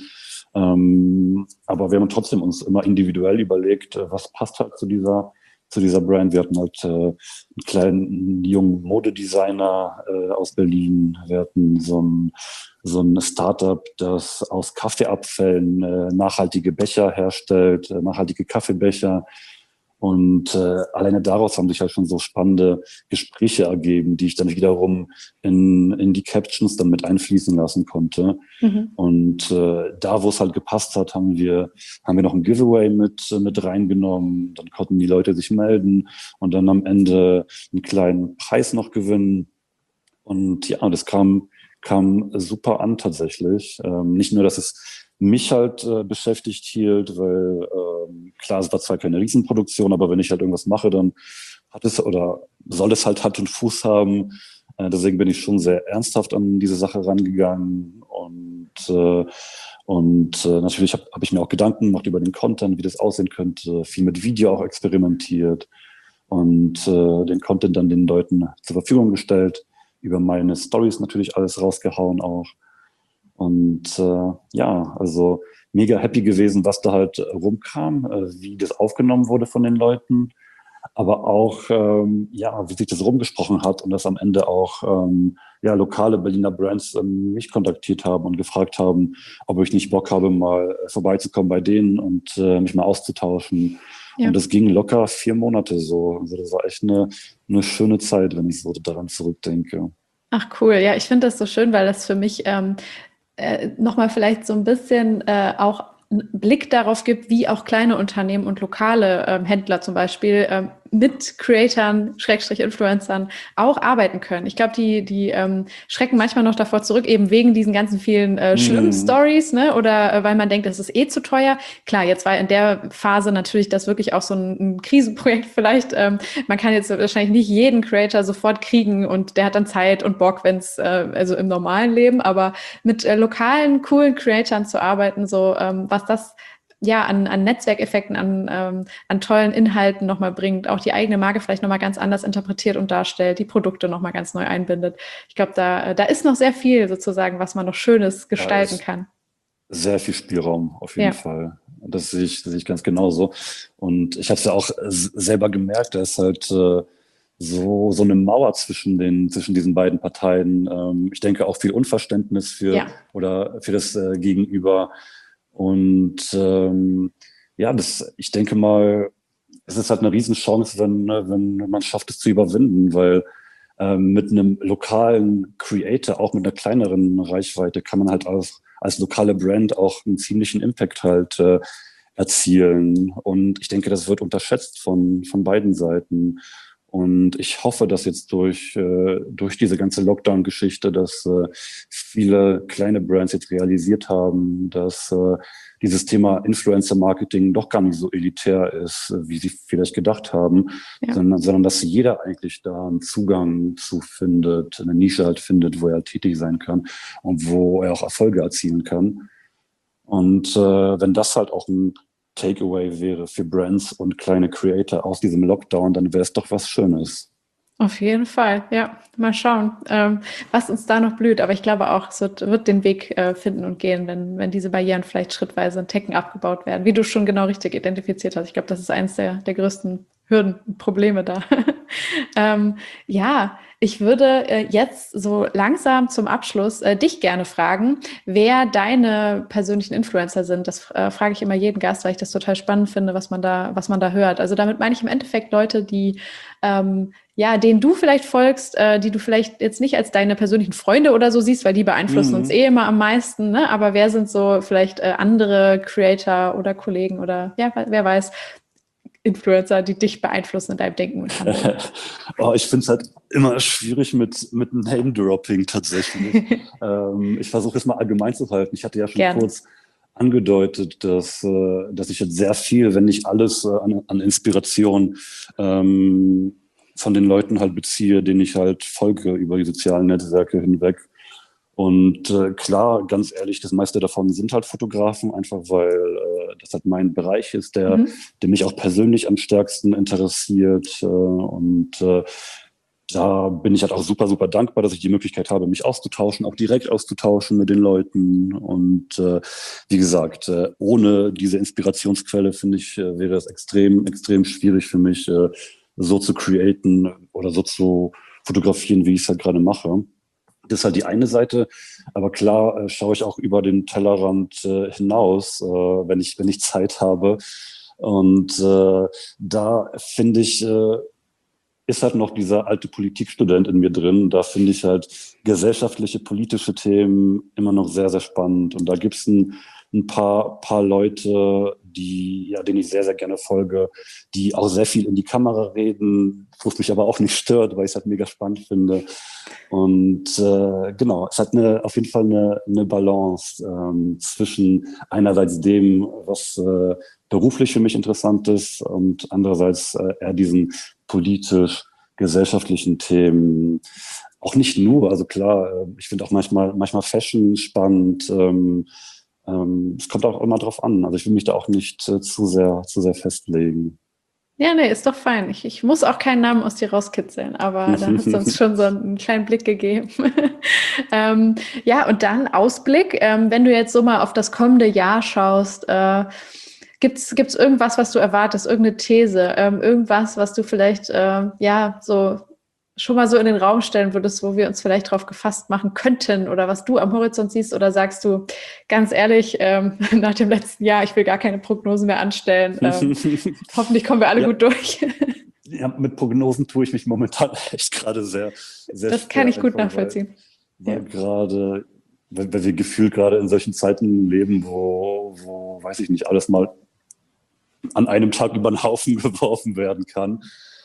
Ähm, aber wir haben trotzdem uns immer individuell überlegt, äh, was passt halt zu dieser zu dieser Brand. Wir hatten halt äh, einen kleinen jungen Modedesigner äh, aus Berlin. Wir hatten so ein, so ein Startup, das aus Kaffeeabfällen äh, nachhaltige Becher herstellt, äh, nachhaltige Kaffeebecher. Und äh, alleine daraus haben sich halt schon so spannende Gespräche ergeben, die ich dann wiederum in, in die Captions dann mit einfließen lassen konnte. Mhm. Und äh, da, wo es halt gepasst hat, haben wir, haben wir noch ein Giveaway mit, mit reingenommen. Dann konnten die Leute sich melden und dann am Ende einen kleinen Preis noch gewinnen. Und ja, das kam, kam super an tatsächlich. Ähm, nicht nur, dass es mich halt äh, beschäftigt hielt, weil ähm, klar, es war zwar keine Riesenproduktion, aber wenn ich halt irgendwas mache, dann hat es oder soll es halt Hand und Fuß haben. Äh, deswegen bin ich schon sehr ernsthaft an diese Sache rangegangen und äh, und äh, natürlich habe hab ich mir auch Gedanken gemacht über den Content, wie das aussehen könnte, viel mit Video auch experimentiert und äh, den Content dann den Leuten zur Verfügung gestellt, über meine Stories natürlich alles rausgehauen auch. Und äh, ja, also mega happy gewesen, was da halt rumkam, äh, wie das aufgenommen wurde von den Leuten, aber auch ähm, ja, wie sich das rumgesprochen hat und dass am Ende auch ähm, ja lokale Berliner Brands ähm, mich kontaktiert haben und gefragt haben, ob ich nicht Bock habe, mal vorbeizukommen bei denen und äh, mich mal auszutauschen. Ja. Und das ging locker vier Monate so. Also das war echt eine, eine schöne Zeit, wenn ich so daran zurückdenke. Ach cool, ja, ich finde das so schön, weil das für mich ähm, äh, nochmal vielleicht so ein bisschen äh, auch einen Blick darauf gibt, wie auch kleine Unternehmen und lokale ähm, Händler zum Beispiel ähm, mit Creatern, Schrägstrich Influencern auch arbeiten können. Ich glaube, die, die ähm, schrecken manchmal noch davor zurück, eben wegen diesen ganzen vielen äh, schlimmen Mhm. Stories, ne? Oder äh, weil man denkt, das ist eh zu teuer. Klar, jetzt war in der Phase natürlich das wirklich auch so ein, ein Krisenprojekt vielleicht. Ähm, man kann jetzt wahrscheinlich nicht jeden Creator sofort kriegen und der hat dann Zeit und Bock, wenn es, äh, also im normalen Leben, aber mit äh, lokalen, coolen Creatoren zu arbeiten, so ähm, was das ja an, an Netzwerkeffekten, an, ähm, an tollen Inhalten nochmal bringt, auch die eigene Marke vielleicht nochmal ganz anders interpretiert und darstellt, die Produkte nochmal ganz neu einbindet. Ich glaube, da, da ist noch sehr viel sozusagen, was man noch Schönes Da gestalten ist kann. sehr viel Spielraum auf jeden Ja. Fall. Das sehe ich, das sehe ich ganz genauso. Und ich habe es ja auch s- selber gemerkt, da ist halt äh, so, so eine Mauer zwischen den, zwischen diesen beiden Parteien. Ähm, ich denke auch viel Unverständnis für Ja. oder für das äh, Gegenüber. Und ähm, ja, das, ich denke mal, es ist halt eine Riesenchance, wenn, äh, wenn man schafft, es zu überwinden, weil ähm, mit einem lokalen Creator, auch mit einer kleineren Reichweite, kann man halt als, als lokale Brand auch einen ziemlichen Impact halt äh, erzielen. Und ich denke, das wird unterschätzt von, von beiden Seiten. Und ich hoffe, dass jetzt durch, äh, durch diese ganze Lockdown-Geschichte, dass äh, viele kleine Brands jetzt realisiert haben, dass äh, dieses Thema Influencer-Marketing doch gar nicht so elitär ist, äh, wie sie vielleicht gedacht haben, Ja. sondern, sondern dass jeder eigentlich da einen Zugang zu findet, eine Nische halt findet, wo er halt tätig sein kann und wo er auch Erfolge erzielen kann. Und äh, wenn das halt auch ein Takeaway wäre für Brands und kleine Creator aus diesem Lockdown, dann wäre es doch was Schönes. Auf jeden Fall, ja. Mal schauen, ähm, was uns da noch blüht. Aber ich glaube auch, es wird, wird den Weg äh, finden und gehen, wenn, wenn diese Barrieren vielleicht schrittweise in Tecken abgebaut werden, wie du schon genau richtig identifiziert hast. Ich glaube, das ist eines der, der größten Hürden, Probleme da. ähm, ja, ich würde äh, jetzt so langsam zum Abschluss äh, dich gerne fragen, wer deine persönlichen Influencer sind. Das äh, frage ich immer jeden Gast, weil ich das total spannend finde, was man da, was man da hört. Also damit meine ich im Endeffekt Leute, die ähm, ja, denen du vielleicht folgst, äh, die du vielleicht jetzt nicht als deine persönlichen Freunde oder so siehst, weil die beeinflussen uns Mhm. eh immer am meisten, ne? Aber wer sind so vielleicht äh, andere Creator oder Kollegen oder ja, wer weiß, Influencer, die dich beeinflussen in deinem Denken und Handeln? Oh, ich finde es halt immer schwierig mit, mit Name-Dropping tatsächlich. Ähm, ich versuche es mal allgemein zu halten. Ich hatte ja schon Gerne. kurz angedeutet, dass, äh, dass ich jetzt sehr viel, wenn nicht alles äh, an, an Inspiration ähm, von den Leuten halt beziehe, denen ich halt folge über die sozialen Netzwerke hinweg. Und äh, klar, ganz ehrlich, das meiste davon sind halt Fotografen, einfach weil äh, das halt mein Bereich ist, der, Mhm. der mich auch persönlich am stärksten interessiert. Äh, und äh, da bin ich halt auch super, super dankbar, dass ich die Möglichkeit habe, mich auszutauschen, auch direkt auszutauschen mit den Leuten. Und äh, wie gesagt, äh, ohne diese Inspirationsquelle, finde ich, äh, wäre es extrem, extrem schwierig für mich, äh, so zu createn oder so zu fotografieren, wie ich es halt gerade mache. Das ist halt die eine Seite, aber klar äh, schaue ich auch über den Tellerrand äh, hinaus, äh, wenn ich, wenn ich Zeit habe. Und äh, da finde ich, äh, ist halt noch dieser alte Politikstudent in mir drin. Da finde ich halt gesellschaftliche, politische Themen immer noch sehr, sehr spannend. Und da gibt's ein, ein paar, paar Leute, die, ja, denen ich sehr, sehr gerne folge, die auch sehr viel in die Kamera reden, wo es mich aber auch nicht stört, weil ich es halt mega spannend finde. Und äh, genau, es hat eine, auf jeden Fall eine, eine Balance ähm, zwischen einerseits dem, was äh, beruflich für mich interessant ist und andererseits äh, eher diesen politisch-gesellschaftlichen Themen. Auch nicht nur, also klar, äh, ich finde auch manchmal, manchmal Fashion spannend. Ähm, ähm, es kommt auch immer drauf an. Also ich will mich da auch nicht äh, zu sehr, zu sehr festlegen. Ja, nee, ist doch fein. Ich, ich muss auch keinen Namen aus dir rauskitzeln, aber da hast du uns schon so einen kleinen Blick gegeben. ähm, ja, und dann Ausblick. Ähm, wenn du jetzt so mal auf das kommende Jahr schaust, äh, gibt's gibt's irgendwas, was du erwartest, irgendeine These, ähm, irgendwas, was du vielleicht, äh, ja, so schon mal so in den Raum stellen würdest, wo wir uns vielleicht drauf gefasst machen könnten oder was du am Horizont siehst oder sagst du, ganz ehrlich, ähm, nach dem letzten Jahr, ich will gar keine Prognosen mehr anstellen. Ähm, hoffentlich kommen wir alle Ja, gut durch. ja, mit Prognosen tue ich mich momentan echt gerade sehr, sehr Das kann schwer, ich gut einfach weil, nachvollziehen. Ja. weil gerade, weil, weil wir gefühlt gerade in solchen Zeiten leben, wo, wo weiß ich nicht, alles mal an einem Tag über den Haufen geworfen werden kann.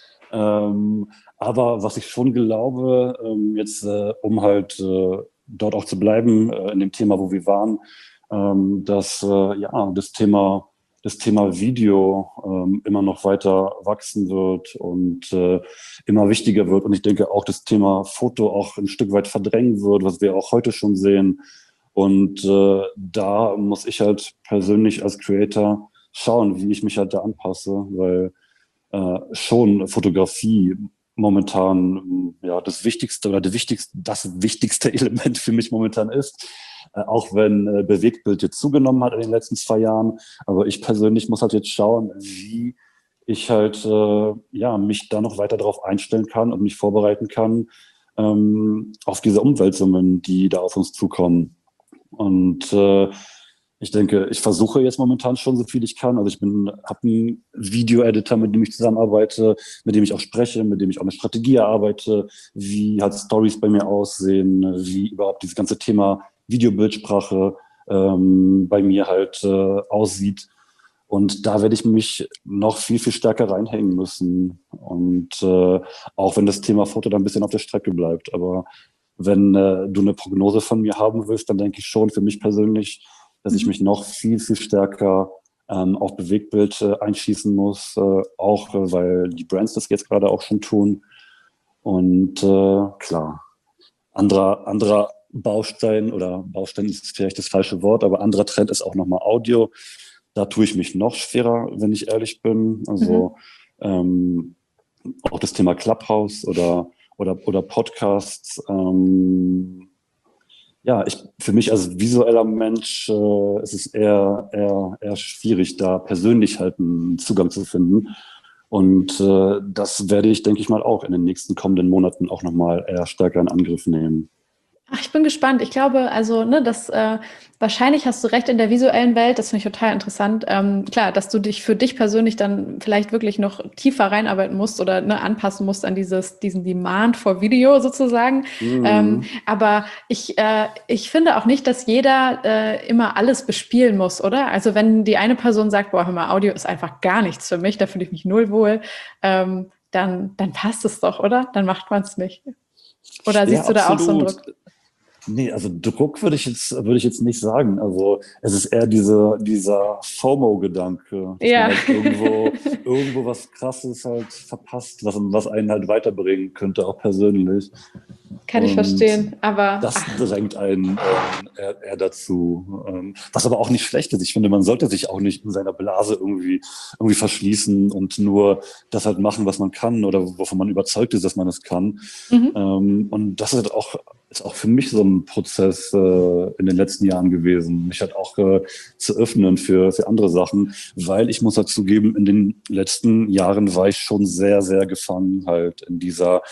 Ähm, aber was ich schon glaube, ähm, jetzt äh, um halt äh, dort auch zu bleiben, äh, in dem Thema, wo wir waren, ähm, dass äh, ja das Thema das Thema Video ähm, immer noch weiter wachsen wird und äh, immer wichtiger wird. Und ich denke auch das Thema Foto auch ein Stück weit verdrängen wird, was wir auch heute schon sehen. Und äh, da muss ich halt persönlich als Creator schauen, wie ich mich halt da anpasse, weil äh, schon Fotografie momentan ja das wichtigste oder das wichtigste, das wichtigste Element für mich momentan ist. Äh, auch wenn äh, Bewegtbild jetzt zugenommen hat in den letzten zwei Jahren. Aber ich persönlich muss halt jetzt schauen, wie ich halt äh, ja mich da noch weiter darauf einstellen kann und mich vorbereiten kann ähm, auf diese Umwälzungen, die da auf uns zukommen. Und äh, ich denke, ich versuche jetzt momentan schon so viel ich kann. Also ich bin, habe einen Video-Editor, mit dem ich zusammenarbeite, mit dem ich auch spreche, mit dem ich auch eine Strategie erarbeite, wie halt Stories bei mir aussehen, wie überhaupt dieses ganze Thema Videobildsprache ähm, bei mir halt äh, aussieht. Und da werde ich mich noch viel, viel stärker reinhängen müssen. Und äh, auch wenn das Thema Foto dann ein bisschen auf der Strecke bleibt. Aber wenn äh, du eine Prognose von mir haben willst, dann denke ich schon für mich persönlich, dass ich mich noch viel, viel stärker ähm, auf Bewegtbild äh, einschießen muss, äh, auch äh, weil die Brands das jetzt gerade auch schon tun. Und äh, klar, anderer, anderer Baustein oder Baustein ist vielleicht das falsche Wort, aber anderer Trend ist auch nochmal Audio. Da tue ich mich noch schwerer, wenn ich ehrlich bin. Also mhm. ähm, auch das Thema Clubhouse oder, oder, oder Podcasts. Ähm, Ja, ich, für mich als visueller Mensch äh, ist es eher, eher, eher schwierig, da persönlich halt einen Zugang zu finden. Und äh, das werde ich, denke ich mal, auch in den nächsten kommenden Monaten auch nochmal eher stärker in Angriff nehmen. Ach, ich bin gespannt. Ich glaube, also, ne, das äh, wahrscheinlich hast du recht in der visuellen Welt, das finde ich total interessant. Ähm, klar, dass du dich für dich persönlich dann vielleicht wirklich noch tiefer reinarbeiten musst oder ne, anpassen musst an dieses, diesen Demand for Video sozusagen. Mhm. Ähm, aber ich, äh, ich finde auch nicht, dass jeder äh, immer alles bespielen muss, oder? Also wenn die eine Person sagt, boah, hör mal, Audio ist einfach gar nichts für mich, da fühle ich mich null wohl, ähm, dann, dann passt es doch, oder? Dann macht man es nicht. Oder siehst ja, du da auch so einen Druck? Nee, also Druck würde ich jetzt, würde ich jetzt nicht sagen. Also es ist eher diese, dieser FOMO-Gedanke, dass ja. man halt irgendwo, irgendwo was Krasses halt verpasst, was, was einen halt weiterbringen könnte, auch persönlich. Kann ich Und verstehen, aber... Das drängt einen ähm, eher, eher dazu. Ähm, was aber auch nicht schlecht ist. Ich finde, man sollte sich auch nicht in seiner Blase irgendwie, irgendwie verschließen und nur das halt machen, was man kann oder wovon man überzeugt ist, dass man es kann. Mhm. Ähm, und das ist auch, ist auch für mich so ein Prozess äh, in den letzten Jahren gewesen, mich halt auch äh, zu öffnen für, für andere Sachen, weil ich muss halt zugeben, in den letzten Jahren war ich schon sehr, sehr gefangen halt in dieser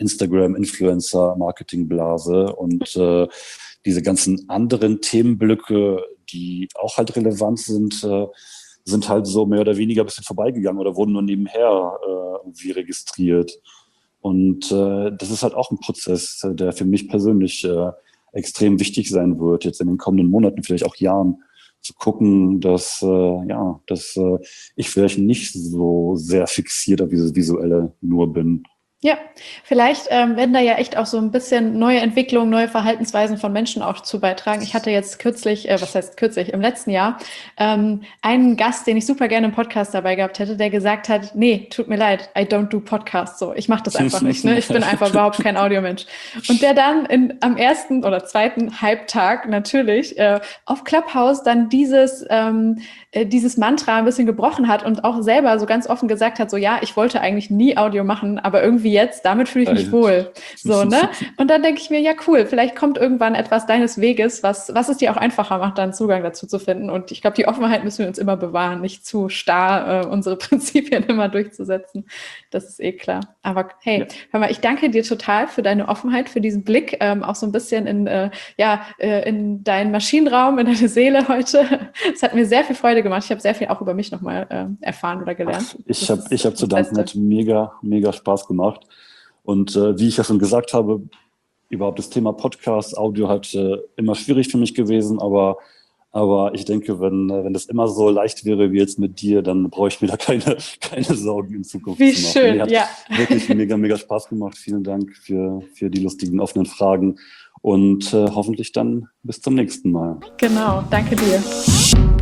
Instagram-Influencer-Marketing-Blase und äh, diese ganzen anderen Themenblöcke, die auch halt relevant sind, äh, sind halt so mehr oder weniger ein bisschen vorbeigegangen oder wurden nur nebenher äh, irgendwie registriert. Und äh, das ist halt auch ein Prozess, der für mich persönlich äh, extrem wichtig sein wird, jetzt in den kommenden Monaten, vielleicht auch Jahren, zu gucken, dass, äh, ja, dass äh, ich vielleicht nicht so sehr fixiert auf dieses Visuelle nur bin. Ja, vielleicht ähm, werden da ja echt auch so ein bisschen neue Entwicklungen, neue Verhaltensweisen von Menschen auch zu beitragen. Ich hatte jetzt kürzlich, äh, was heißt kürzlich, im letzten Jahr ähm, einen Gast, den ich super gerne im Podcast dabei gehabt hätte, der gesagt hat, nee, tut mir leid, I don't do Podcasts so. Ich mache das einfach nicht, ne? Ich bin einfach überhaupt kein Audiomensch. Und der dann in, am ersten oder zweiten Hype-Tag natürlich äh, auf Clubhouse dann dieses, ähm, äh, dieses Mantra ein bisschen gebrochen hat und auch selber so ganz offen gesagt hat, so ja, ich wollte eigentlich nie Audio machen, aber irgendwie jetzt, damit fühle ich mich wohl. So, ne? Und dann denke ich mir, ja cool, vielleicht kommt irgendwann etwas deines Weges, was, was es dir auch einfacher macht, dann Zugang dazu zu finden. Und ich glaube, die Offenheit müssen wir uns immer bewahren, nicht zu starr äh, unsere Prinzipien immer durchzusetzen. Das ist eh klar. Aber hey, ja. Hör mal, ich danke dir total für deine Offenheit, für diesen Blick, ähm, auch so ein bisschen in, äh, ja, äh, in deinen Maschinenraum, in deine Seele heute. Es hat mir sehr viel Freude gemacht. Ich habe sehr viel auch über mich nochmal äh, erfahren oder gelernt. Ach, ich habe ich hab zu danken, hat mega, mega Spaß gemacht. Und äh, wie ich ja schon gesagt habe, überhaupt das Thema Podcast, Audio hat äh, immer schwierig für mich gewesen, aber Aber ich denke, wenn, wenn das immer so leicht wäre wie jetzt mit dir, dann brauche ich mir da keine, keine Sorgen in Zukunft Wie zu machen. schön, Mir hat ja. wirklich mega, mega Spaß gemacht. Vielen Dank für, für die lustigen, offenen Fragen und äh, hoffentlich dann bis zum nächsten Mal. Genau, danke dir.